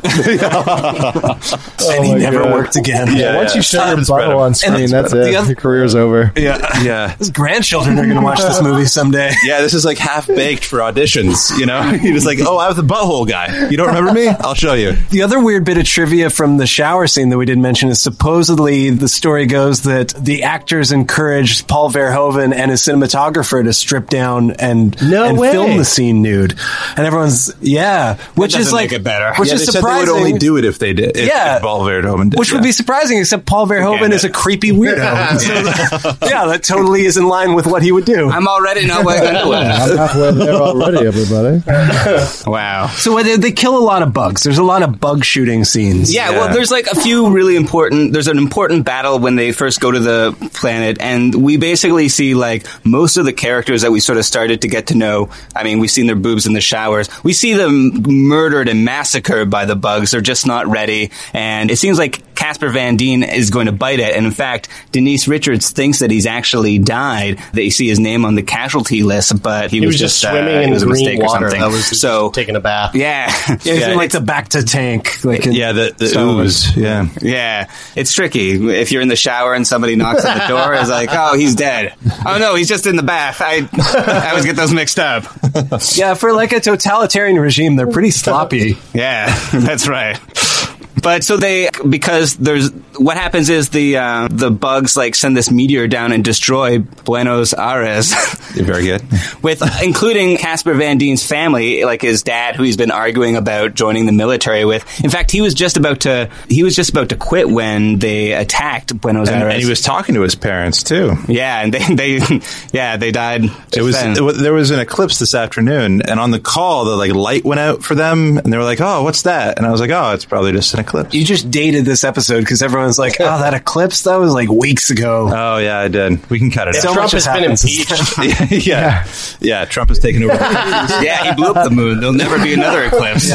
And he never worked again. Yeah, once you show your butthole on screen, that's it. Your career's over. Yeah. His grandchildren are going to watch this movie someday. Yeah, this is like half-baked for auditions, you know? He was like, oh, I was the butthole guy. You don't remember me? I'll show you. The other weird bit of trivia from the shower scene that we didn't mention is supposedly the story goes that the actors encouraged Paul Verhoeven and his cinematographer to strip down and film the scene nude. And everyone's, which is like, make it better. Which is they surprising. said they would only do it if they did. If Paul Verhoeven did. Which would be surprising, except Paul Verhoeven is a creepy weirdo. So, that totally is in line with what he would do. I'm already not way into it. I'm halfway there already, everybody. Wow. So they kill a lot of bugs. There's a lot of bug shooting scenes. Yeah, well, there's like a few really important... There's an important battle when they first go to the planet, and we basically see like most of the characters that we sort of started to get to know. I mean, we've seen their boobs in the showers. We see them murdered and massacred by the bugs. They're just not ready. And it seems like Casper Van Dien is going to bite it. And in fact, Denise Richards thinks that he's actually died. They see his name on the casualty list, but he was just swimming in green water. That was so taking a bath. Yeah. It's like the back to tank. Like the ooze. Yeah. Yeah. It's tricky. If you're in the shower and somebody knocks on the door, it's like, oh, he's dead. Oh, no, he's just in the bath. I always get those mixed up. Yeah, for like a totalitarian regime, they're pretty sloppy. Yeah, that's right. But so because what happens is the bugs like send this meteor down and destroy Buenos Aires. Very good. Including Casper Van Dien's family, like his dad, who he's been arguing about joining the military with. In fact, he was just about to quit when they attacked Buenos Aires. And he was talking to his parents too. Yeah, and they died. There was an eclipse this afternoon, and on the call the like light went out for them, and they were like, "Oh, what's that?" And I was like, "Oh, it's probably just an eclipse." You just dated this episode because everyone's like, "Oh, that eclipse, that was like weeks ago." Oh yeah, I did. We can cut it out. So Trump has been impeached. Yeah, Trump has taken over. Yeah, he blew up the moon. There'll never be another eclipse.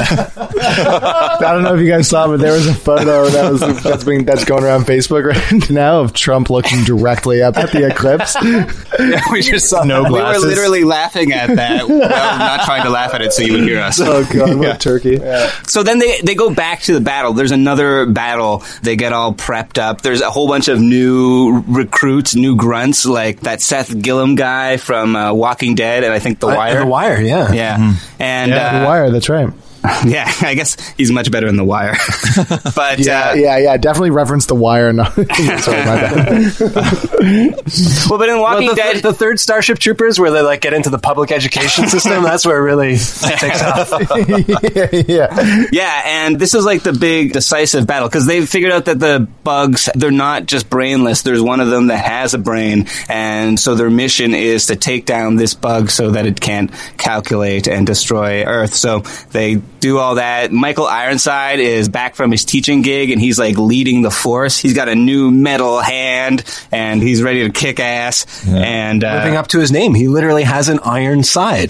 I don't know if you guys saw, but there was a photo that's going around Facebook right now of Trump looking directly up at the eclipse. Yeah, we just saw no glasses. We were literally laughing at that. Well, not trying to laugh at it so you would hear us. Oh god, what a turkey. Yeah. So then they go back to the battle. There's another battle. They get all prepped up. There's a whole bunch of new recruits, new grunts, like that Seth Gillum guy from Walking Dead, and I think The Wire. The Wire, yeah. Yeah. Mm-hmm. And The Wire, that's right. Yeah, I guess he's much better in The Wire. But yeah, definitely reference The Wire. No, sorry, my bad. Well, but in Walking Dead, the third Starship Troopers, where they like get into the public education system, that's where it really takes off. Yeah, and this is like the big decisive battle because they've figured out that the bugs, they're not just brainless. There's one of them that has a brain, and so their mission is to take down this bug so that it can't calculate and destroy Earth. So they do all that. Michael Ironside is back from his teaching gig, and he's like leading the force. He's got a new metal hand, and he's ready to kick ass. Yeah. And living up to his name, he literally has an iron side.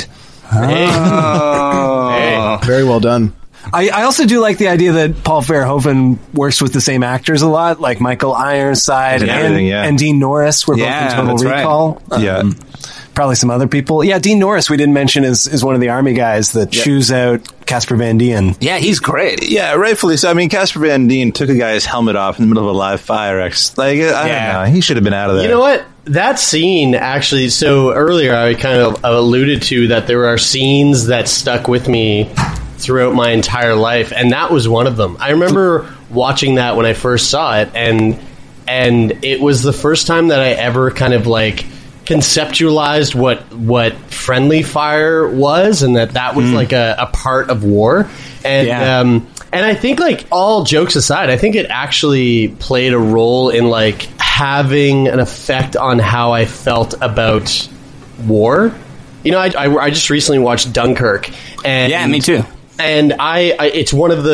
Oh. Hey. Very well done. I also do like the idea that Paul Verhoeven works with the same actors a lot, like Michael Ironside and Dean Norris were both in Total Recall. Right. Probably some other people. Yeah, Dean Norris, we didn't mention, is one of the Army guys that chews out Casper Van Dien. Yeah, he's great. Yeah, rightfully so. I mean, Casper Van Dien took a guy's helmet off in the middle of a live fire. Like, I don't know. He should have been out of there. You know what? That scene, actually, so earlier I kind of alluded to that there are scenes that stuck with me throughout my entire life, and that was one of them. I remember watching that when I first saw it, and it was the first time that I ever kind of like conceptualized what friendly fire was, and that was like a part of war. And I think, like, all jokes aside, I think it actually played a role in like having an effect on how I felt about war. You know, I just recently watched Dunkirk, and me too. And it's one of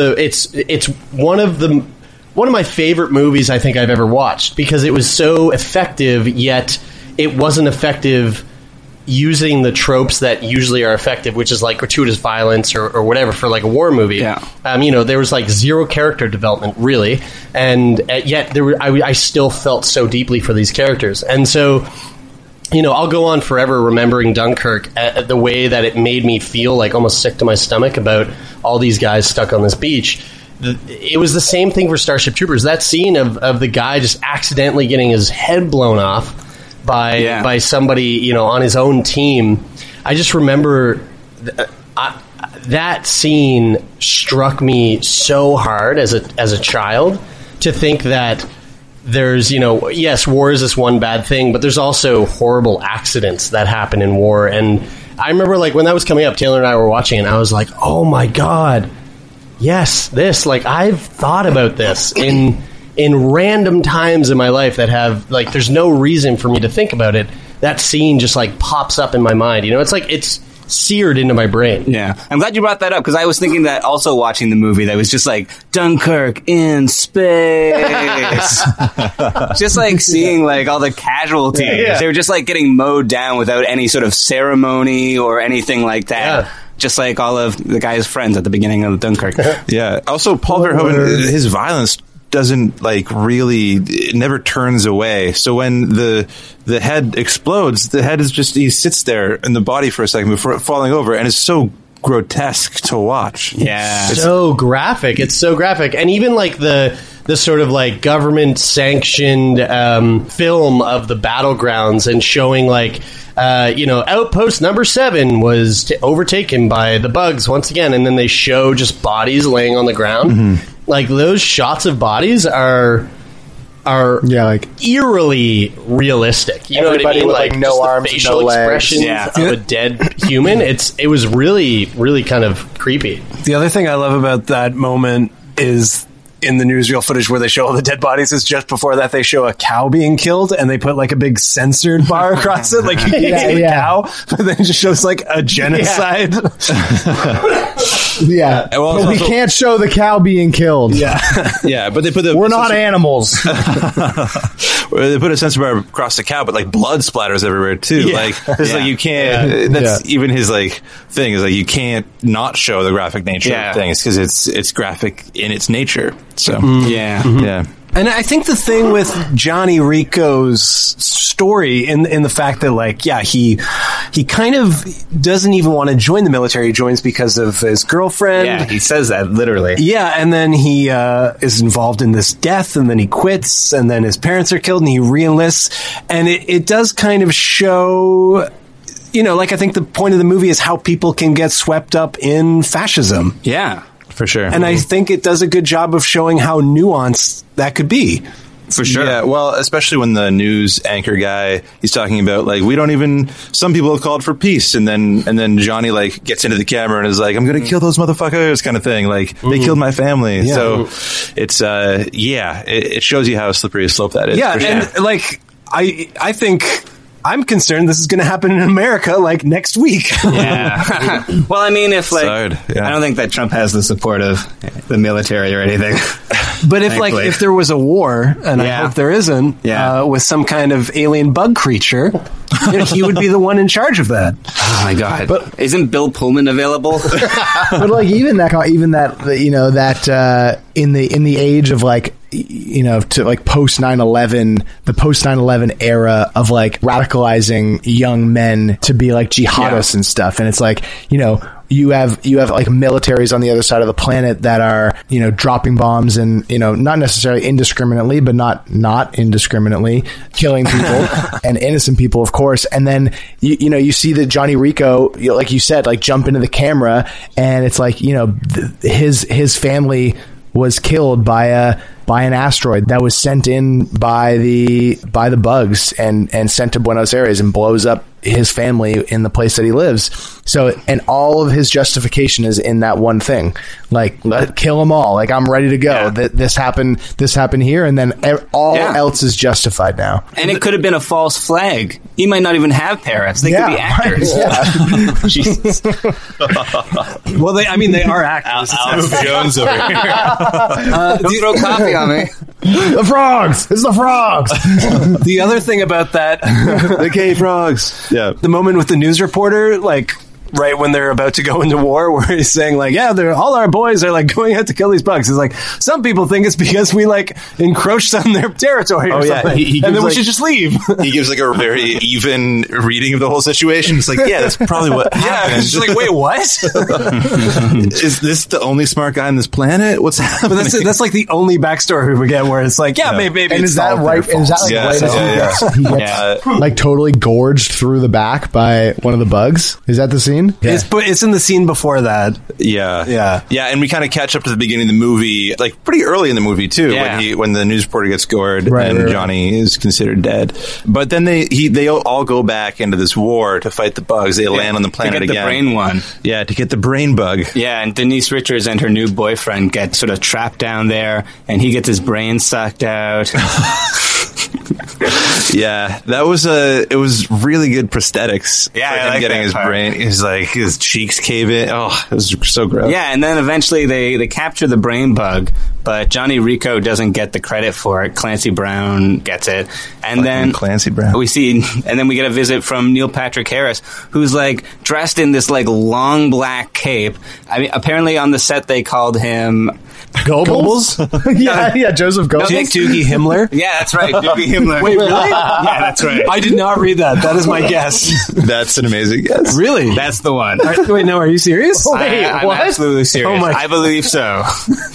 my favorite movies I think I've ever watched, because it was so effective, yet it wasn't effective using the tropes that usually are effective, which is like gratuitous violence or whatever for like a war movie. Yeah. There was like zero character development really, and yet I still felt so deeply for these characters, and so. I'll go on forever remembering Dunkirk, the way that it made me feel like almost sick to my stomach about all these guys stuck on this beach. It was the same thing for Starship Troopers. That scene of the guy just accidentally getting his head blown off by somebody, on his own team. I just remember that scene struck me so hard as a child, to think that there's, yes, war is this one bad thing, but there's also horrible accidents that happen in war. And I remember, like, when that was coming up, Taylor and I were watching it, and I was like, oh my God, yes, this, like, I've thought about this in random times in my life that have, like, there's no reason for me to think about it. That scene just, like, pops up in my mind. It's like, it's seared into my brain. Yeah. I'm glad you brought that up, because I was thinking that also watching the movie, that was just like, Dunkirk in space. Just like seeing like all the casualties. Yeah. They were just like getting mowed down without any sort of ceremony or anything like that. Yeah. Just like all of the guy's friends at the beginning of Dunkirk. Yeah. Also, Paul Verhoeven, his violence doesn't it never turns away. So when the head explodes, the head is just, he sits there in the body for a second before falling over, and it's so grotesque to watch. Yeah. So graphic. It's so graphic. And even like the sort of like government sanctioned film of the battlegrounds, and showing like outpost number 7 was overtaken by the bugs once again, and then they show just bodies laying on the ground. Mm-hmm. Like, those shots of bodies are like eerily realistic. You know what I mean? Like no arms, facial no expressions of a dead human. It was really, really kind of creepy. The other thing I love about that moment is, in the newsreel footage where they show all the dead bodies, is just before that they show a cow being killed, and they put like a big censored bar across it, like you can't see the cow, but then it just shows like a genocide. Yeah. Well, but we can't show the cow being killed. Yeah. Yeah, but they put we're not animals. They put a censor bar across the cow, but like blood splatters everywhere too. Yeah. Like, it's like you can't. That's even his like thing is like you can't not show the graphic nature of things, because it's graphic in its nature. So yeah. And I think the thing with Johnny Rico's story in the fact that, like, he kind of doesn't even want to join the military. He joins because of his girlfriend. Yeah, he says that literally. Yeah, and then he is involved in this death, and then he quits, and then his parents are killed, and he re-enlists. And it does kind of show, like, I think the point of the movie is how people can get swept up in fascism. Yeah. For sure. And I think it does a good job of showing how nuanced that could be. For sure. Yeah, well, especially when the news anchor guy, he's talking about, like, some people have called for peace, and then Johnny, like, gets into the camera and is like, I'm going to kill those motherfuckers, kind of thing. Like, they killed my family. Yeah. So it's, it shows you how slippery a slope that is. Yeah, and, like, I think I'm concerned this is going to happen in America, like, next week. Yeah. Well, I mean, if, like, I don't think that Trump has the support of the military or anything. But if there was a war, and I hope there isn't, with some kind of alien bug creature, he would be the one in charge of that. Oh my God! But isn't Bill Pullman available? But like in the age of like, to like post 9/11, the post 9/11 era of like radicalizing young men to be like jihadists and stuff, and it's like, you have like militaries on the other side of the planet that are, dropping bombs and, not necessarily indiscriminately, but not indiscriminately killing people and innocent people, of course. And then, you see that Johnny Rico, like you said, like jump into the camera, and it's like, his family was killed by an asteroid that was sent in by the bugs and sent to Buenos Aires, and blows up his family in the place that he lives. So, and all of his justification is in that one thing, like, kill them all. Like, I'm ready to go. Yeah. This happened here, and then all else is justified now. And it could have been a false flag. He might not even have parents. They could be actors. Yeah. Jesus. Well, they are actors. Alex Jones over here. Don't throw coffee on me. The frogs! It's the frogs! The other thing about that, The gay frogs. Yeah. the moment with the news reporter, like right when they're about to go into war, where he's saying like, yeah, all our boys are like going out to kill these bugs. It's like, some people think it's because we like encroached on their territory or something. He and then we like- should just leave. He gives like a very even reading of the whole situation. It's like, yeah, that's probably what Yeah, happened. it's just like, wait, what? Is this the only smart guy on this planet? What's happening? But that's like the only backstory we get where it's like, yeah, maybe And it's is that all right? their Is that fault. like Yeah, right as he gets like totally gorged through the back by one of the bugs? Is that the scene? It's in the scene before that. Yeah. And we kind of catch up to the beginning of the movie, like pretty early in the movie too, Yeah. when the news reporter gets gored Right, and right. Johnny is considered dead. But then they all go back into this war to fight the bugs. They land on the planet to get again. the brain one. Yeah, to get the brain bug. Yeah, and Denise Richards and her new boyfriend get sort of trapped down there, and he gets his brain sucked out. Yeah, it was really good prosthetics. Yeah, for I him like getting that his part. brain. He's like his cheeks cave in. Oh, it was so gross. Yeah, and then eventually they capture the brain bug, but Johnny Rico doesn't get the credit for it. Clancy Brown gets it. And then Clancy Brown. we get a visit from Neil Patrick Harris, who's like dressed in this like long black cape. I mean, apparently on the set they called him Goebbels? yeah, Joseph Goebbels. Jake Doogie Himmler. Yeah, that's right, Doogie Himmler. Wait, really? Yeah, that's right. I did not read that. That is my guess. That's an amazing guess. Really? That's the one. Wait, no, are you serious? I'm absolutely serious. Oh my- I believe so.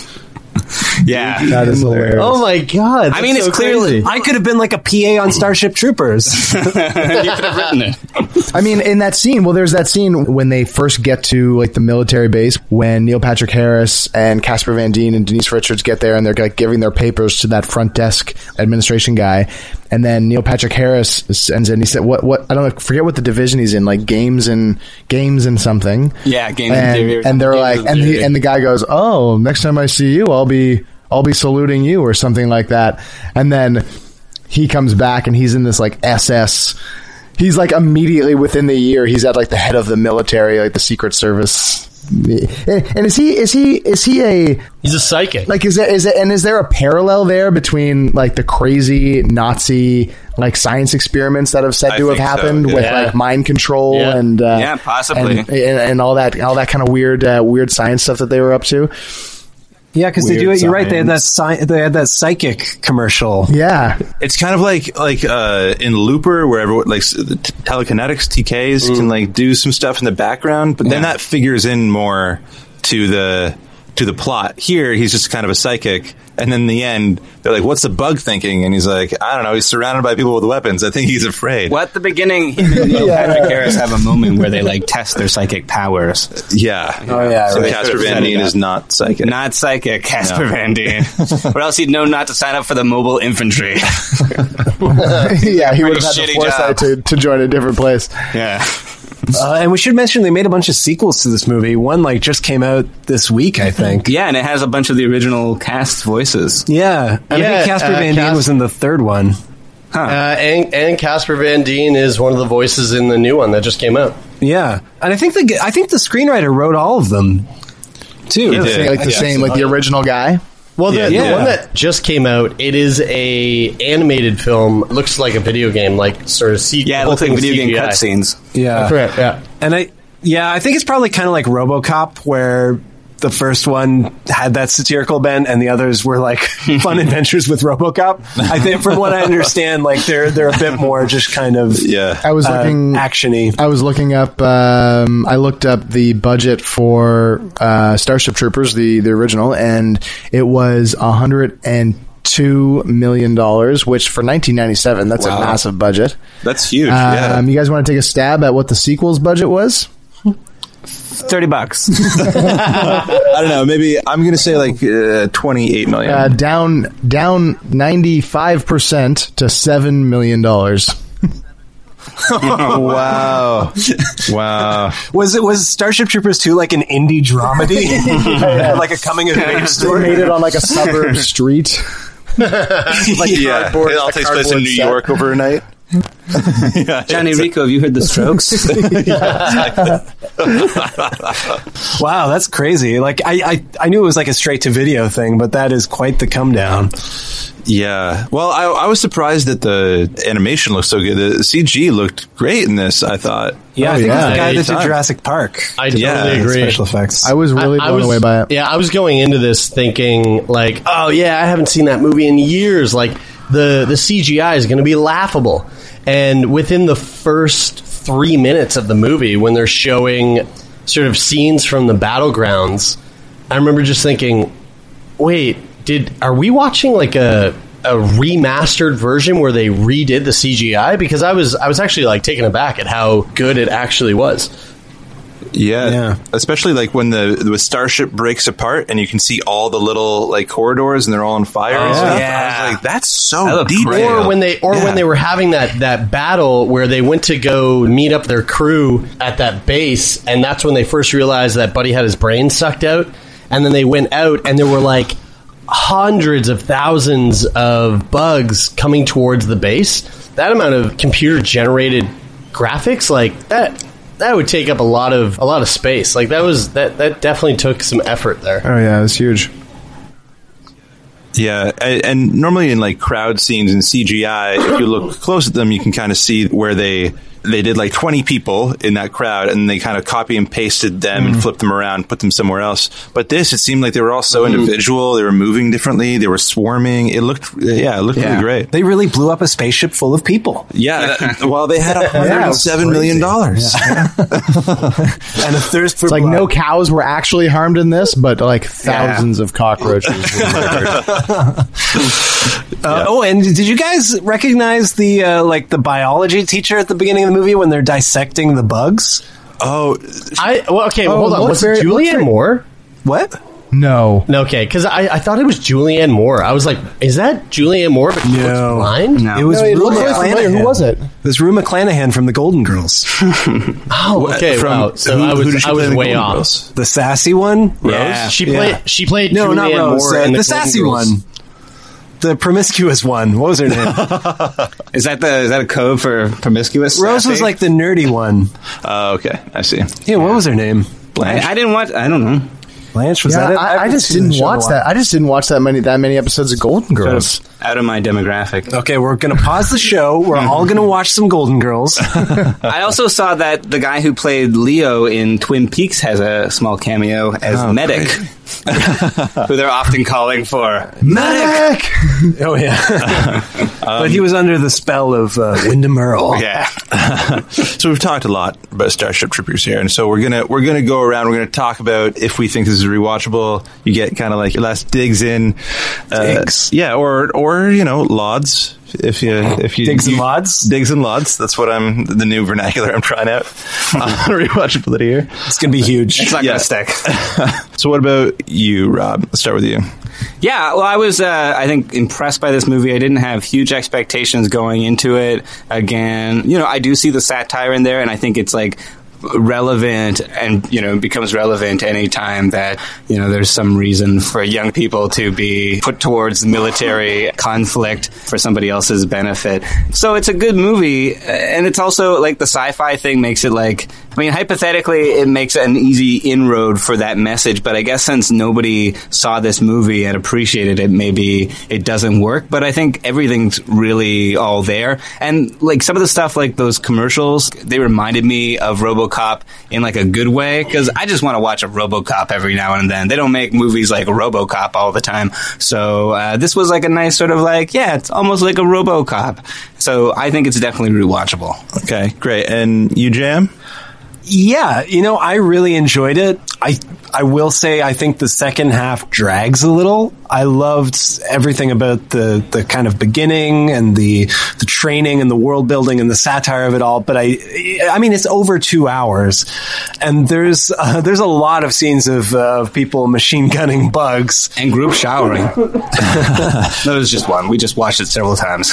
Yeah. That is hilarious. Oh my god! I mean, that's it's so clearly... I could have been like a PA on Starship Troopers. You could have written it. I mean, in that scene, there's that scene when they first get to like the military base when Neil Patrick Harris and Casper Van Dien and Denise Richards get there and they're like giving their papers to that front desk administration guy. And then Neil Patrick Harris sends in, he said, what, I don't know, forget what the division he's in, like games and something. Yeah, games and theory. And they're Games like, and theory. and the guy goes, oh, next time I see you, I'll be saluting you or something like that. And then he comes back and he's in this like SS. He's like immediately within the year, he's at like the head of the military, like the Secret Service. And is he a, He's a psychic. like, is there a parallel there between like the crazy Nazi like science experiments that have said I to have think so, happened yeah. with like mind control Yeah. and Yeah, possibly. and all that kind of weird science stuff that they were up to. Yeah, because they do Weird it. You're right. They had science. they had that psychic commercial. Yeah, It's kind of like in Looper, where everyone like the telekinetics TKs can like do some stuff in the background, but then that figures in more to the plot. Here, he's just kind of a psychic, and then in the end, they're like, "What's the bug thinking?" And he's like, "I don't know. He's surrounded by people with weapons. I think he's afraid." Well, at the beginning, him and Neil Patrick Harris have a moment where they like test their psychic powers. Yeah. Oh, yeah, So right. Casper Van Dien is not psychic. Not psychic, Casper Van Dien. Or else he'd know not to sign up for the mobile infantry. yeah, he would have had the Shitty foresight to join a different place. Yeah. And we should mention they made a bunch of sequels to this movie. One like just came out this week, I think. Yeah, and it has a bunch of the original cast voices. Yeah, and I Yeah, think Casper Van Dien was in the third one. And Casper Van Dien is one of the voices in the new one that just came out. Yeah, and I think the screenwriter wrote all of them too. He did. Like the same, like the original guy. Well, the Yeah. one that just came out, it is a animated film. It looks like a video game, like sort of Yeah, it looks like video game CGI. cutscenes. Yeah, Correct. Yeah. and I think it's probably kind of like RoboCop, where the first one had that satirical bent, and the others were like fun adventures with RoboCop. I think, from what I understand, like they're a bit more just kind of Yeah. I was looking actiony. I was looking up. I looked up the budget for Starship Troopers, the original, and it was $102 million, which for 1997, that's a massive budget. That's huge. Yeah. You guys want to take a stab at what the sequel's budget was? $30. I don't know. Maybe I'm going to say like 28 million. Down 95% to $7 million. Wow. Wow. Was Starship Troopers 2 like an indie dramedy? Like a coming of age They story? made it on like a suburb street. Yeah. It all takes place in New York overnight. Johnny Rico, have you heard the Strokes? Wow, that's crazy. Like I knew it was like a straight to video thing, but that is quite the come down. Yeah. Well, I was surprised that the animation looked so good. The CG looked great in this, I thought. Yeah, I think it's the guy that did Jurassic Park. I totally agree. Special effects. I was really blown away by it. Yeah, I was going into this thinking like, oh yeah, I haven't seen that movie in years. Like the CGI is going to be laughable. And within the first 3 minutes of the movie, when they're showing sort of scenes from the battlegrounds, I remember just thinking, wait, are we watching like a remastered version where they redid the CGI? Because I was actually like taken aback at how good it actually was. Yeah. Especially like when the Starship breaks apart and you can see all the little like corridors and they're all on fire. And stuff. I was like, that's so detailed. Or when they were having that battle where they went to go meet up their crew at that base, and that's when they first realized that Buddy had his brain sucked out, and then they went out and there were like hundreds of thousands of bugs coming towards the base. That amount of computer generated graphics, like that would take up a lot of space. Like that definitely took some effort there. Oh yeah, it was huge. Yeah, and normally in like crowd scenes in CGI, if you look close at them, you can kind of see where they did like 20 people in that crowd, and they kind of copy and pasted them and flipped them around, put them somewhere else. But this, it seemed like they were all so individual. They were moving differently. They were swarming. It looked really great. They really blew up a spaceship full of people. Yeah, they had $107 million. And a thirst for It's like blood. no cows were actually harmed in this, but like thousands of cockroaches were murdered. Oh, and did you guys recognize the the biology teacher at the beginning of the movie when they're dissecting the bugs? Oh, hold on. Was it Julianne Moore? What? No. Okay, because I thought it was Julianne Moore. I was like, is that Julianne Moore, but she looks blind? No. It was it Rue looked really familiar. McClanahan. Who was it? It was Rue McClanahan from the Golden Girls. Oh, okay. Wow. So I was way off. The sassy one? Yeah. Rose? She played No, Julianne not Rose. Moore in The sassy Golden Girls. one. The promiscuous one. What was her name? Is that a code for promiscuous? Rose was like the nerdy one. Oh, okay. I see. Yeah, what was her name? Blanche. I didn't watch. I don't know. Blanche, was Yeah, that it? I just didn't watch that. I just didn't watch that many episodes of Golden Girls. Out of my demographic. Okay, we're going to pause the show. We're all going to watch some Golden Girls. I also saw that the guy who played Leo in Twin Peaks has a small cameo as Medic, who they're often calling for Medic! Oh, yeah. But he was under the spell of Wyndham Earl. Yeah. So we've talked a lot about Starship Troopers here, and so we're gonna go around. We're gonna talk about if we think this is rewatchable. You get kind of like your last digs in, yeah, or lauds. If you Digs and Lauds? Digs and Lauds. That's what the new vernacular I'm trying out on rewatchability here. It's going to be huge. It's not going to stick. So what about you, Rob? Let's start with you. Yeah, well, I was, I think, impressed by this movie. I didn't have huge expectations going into it. Again, I do see the satire in there, and I think it's like relevant, and becomes relevant anytime that there's some reason for young people to be put towards military conflict for somebody else's benefit. So it's a good movie, and it's also like the sci-fi thing makes it like, hypothetically it makes an easy inroad for that message, but I guess since nobody saw this movie and appreciated it, maybe it doesn't work. But I think everything's really all there, and like some of the stuff, like those commercials, they reminded me of RoboCop in like a good way, because I just want to watch a RoboCop every now and then. They don't make movies like RoboCop all the time, so this was like a nice sort of like, yeah, it's almost like a RoboCop. So I think it's definitely rewatchable. Okay, great. And you, Jam? Yeah, I really enjoyed it. I will say I think the second half drags a little. I loved everything about the kind of beginning and the training and the world building and the satire of it all. But I mean, it's over 2 hours, and there's a lot of scenes of people machine gunning bugs and group showering. No, it was just one. We just watched it several times.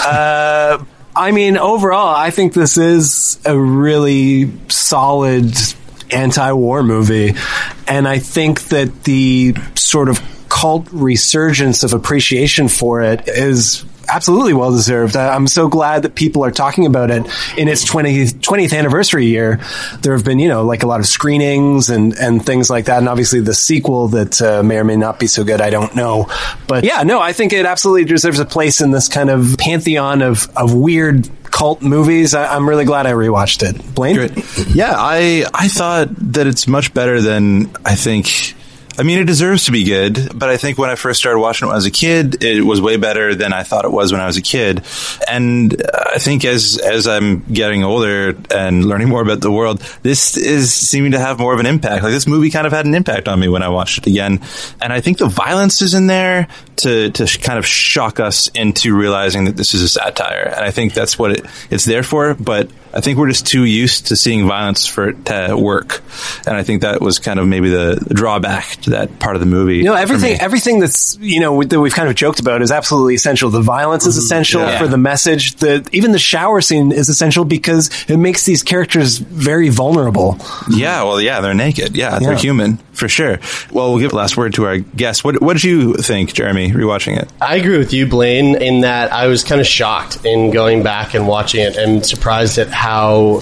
Overall, I think this is a really solid anti-war movie, and I think that the sort of cult resurgence of appreciation for it is absolutely well deserved. I'm so glad that people are talking about it in its 20th anniversary year. There have been, like a lot of screenings and things like that. And obviously the sequel that may or may not be so good, I don't know. But yeah, no, I think it absolutely deserves a place in this kind of pantheon of weird cult movies. I'm really glad I rewatched it. Blaine? Great. Yeah, I thought that it's much better than I think. I mean, it deserves to be good, but I think when I first started watching it when I was a kid, it was way better than I thought it was when I was a kid. And I think as I'm getting older and learning more about the world, this is seeming to have more of an impact. Like, this movie kind of had an impact on me when I watched it again. And I think the violence is in there to kind of shock us into realizing that this is a satire. And I think that's what it's there for, but I think we're just too used to seeing violence for it to work. And I think that was kind of maybe the drawback to that part of the movie. Everything that's, that we've kind of joked about is absolutely essential. The violence is essential for the message. Even the shower scene is essential because it makes these characters very vulnerable. Yeah, well, they're naked. Yeah, they're human, for sure. Well, we'll give the last word to our guest. What did you think, Jeremy, rewatching it? I agree with you, Blaine, in that I was kind of shocked in going back and watching it and surprised at how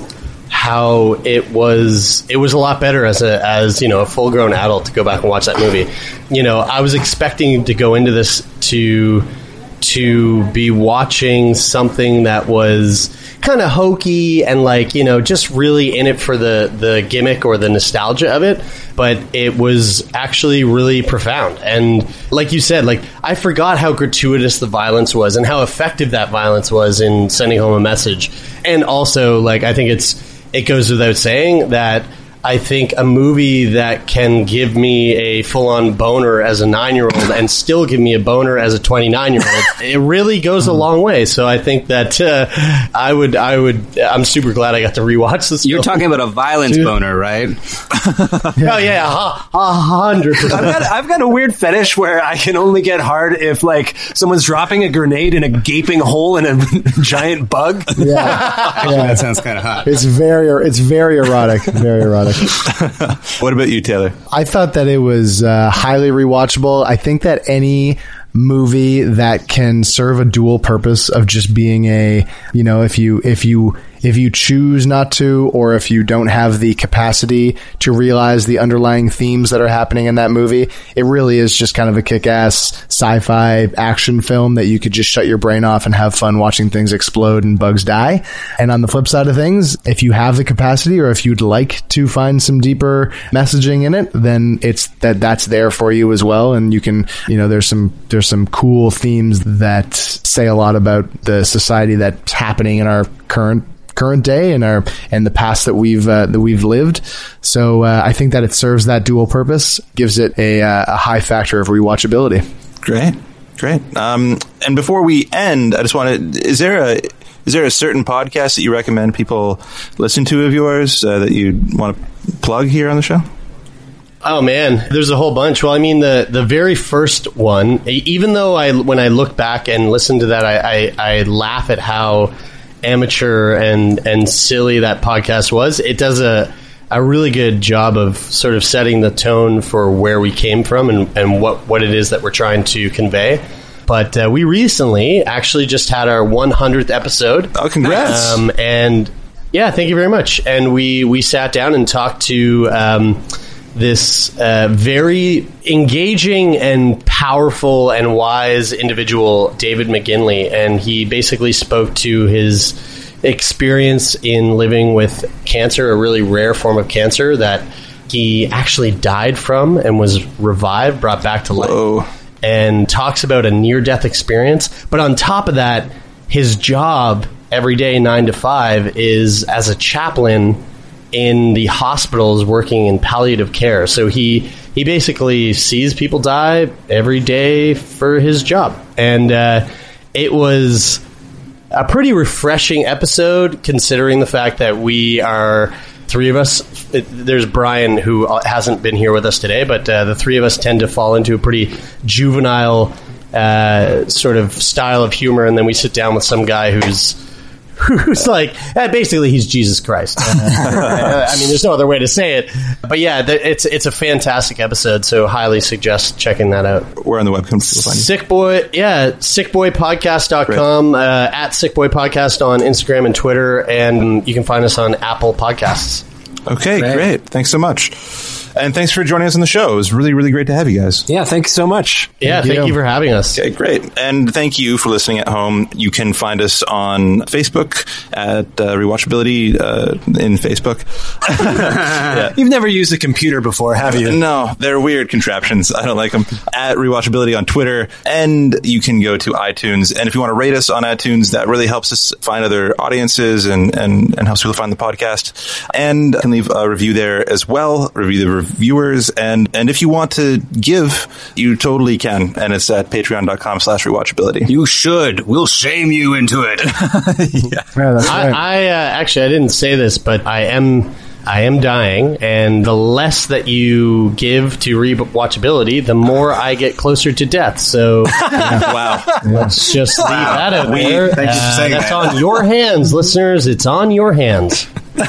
it was a lot better as a full-grown adult to go back and watch that movie. I was expecting to go into this to be watching something that was kind of hokey and just really in it for the gimmick or the nostalgia of it, but it was actually really profound. And like you said, I forgot how gratuitous the violence was and how effective that violence was in sending home a message. And also, I think it goes without saying that I think a movie that can give me a full-on boner as a 9-year-old and still give me a boner as a 29-year-old, it really goes a long way. So I think that I'm super glad I got to rewatch this. You're talking about a violence boner, right? Oh yeah, 100%. I've got a weird fetish where I can only get hard if someone's dropping a grenade in a gaping hole in a giant bug. Yeah, that sounds kind of hot. It's very erotic. Very erotic. What about you, Taylor? I thought that it was highly rewatchable. I think that any movie that can serve a dual purpose of just being if you choose not to, or if you don't have the capacity to realize the underlying themes that are happening in that movie, it really is just kind of a kick-ass sci-fi action film that you could just shut your brain off and have fun watching things explode and bugs die. And on the flip side of things, if you have the capacity, or if you'd like to find some deeper messaging in it, then that's there for you as well. And you can, there's some cool themes that say a lot about the society that's happening in our current day and the past that we've lived. So I think that it serves that dual purpose, gives it a high factor of rewatchability. Great. And before we end, I just wanted, is there a certain podcast that you recommend people listen to of yours that you want to plug here on the show? Oh man, there's a whole bunch. Well, I mean, the very first one, even though when I look back and listen to that, I laugh at how amateur and silly that podcast was. It does a really good job of sort of setting the tone for where we came from and what it is that we're trying to convey. But we recently actually just had our 100th episode. Oh, congrats. And yeah, thank you very much. And we sat down and talked to this very engaging and powerful and wise individual, David McGinley, and he basically spoke to his experience in living with cancer, a really rare form of cancer that he actually died from and was revived, brought back to life. Whoa. And talks about a near-death experience. But on top of that, his job every day, 9 to 5, is as a chaplain in the hospitals working in palliative care. So he basically sees people die every day for his job. And it was a pretty refreshing episode, considering the fact that we are three of us. There's Brian, who hasn't been here with us today, but the three of us tend to fall into a pretty juvenile sort of style of humor, and then we sit down with some guy who's like, basically he's Jesus Christ. I mean, there's no other way to say it. But yeah, it's a fantastic episode, so highly suggest checking that out. Where on the web can people find you? Sick Boy, sickboypodcast.com, at Sick Boy Podcast on Instagram and Twitter, and you can find us on Apple Podcasts. Okay, great. Thanks so much. And thanks for joining us on the show. It was really, really great to have you guys. Yeah, thank you so much. Yeah, thank you for having us. Okay, great. And thank you for listening at home. You can find us on Facebook at Rewatchability in Facebook. Yeah. You've never used a computer before, have you? No, they're weird contraptions. I don't like them. At Rewatchability on Twitter. And you can go to iTunes. And if you want to rate us on iTunes, that really helps us find other audiences and helps people find the podcast. And you can leave a review there as well. Review the reviewers, and if you want to give, you totally can, and it's at patreon.com/rewatchability. You should. We'll shame you into it. Yeah, that's right. I actually, I didn't say this, but I am dying, and the less that you give to Rewatchability, the more I get closer to death. So, Wow. let's just leave that out there. Thank you for saying that's that. on your hands, listeners. It's on your hands. Play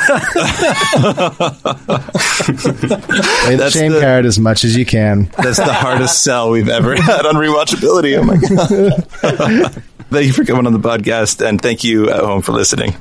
the shame card as much as you can. That's the hardest sell we've ever had on Rewatchability. Oh my God. Thank you for coming on the podcast, and thank you at home for listening.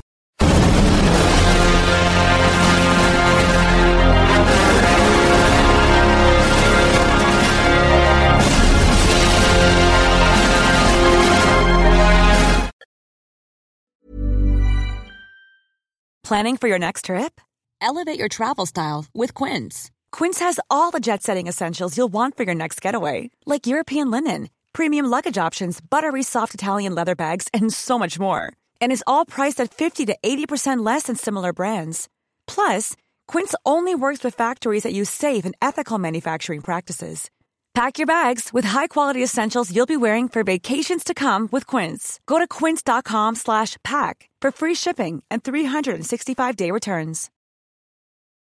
Planning for your next trip? Elevate your travel style with Quince. Quince has all the jet-setting essentials you'll want for your next getaway, like European linen, premium luggage options, buttery soft Italian leather bags, and so much more. And is all priced at 50 to 80% less than similar brands. Plus, Quince only works with factories that use safe and ethical manufacturing practices. Pack your bags with high-quality essentials you'll be wearing for vacations to come with Quince. Go to quince.com/pack for free shipping and 365-day returns.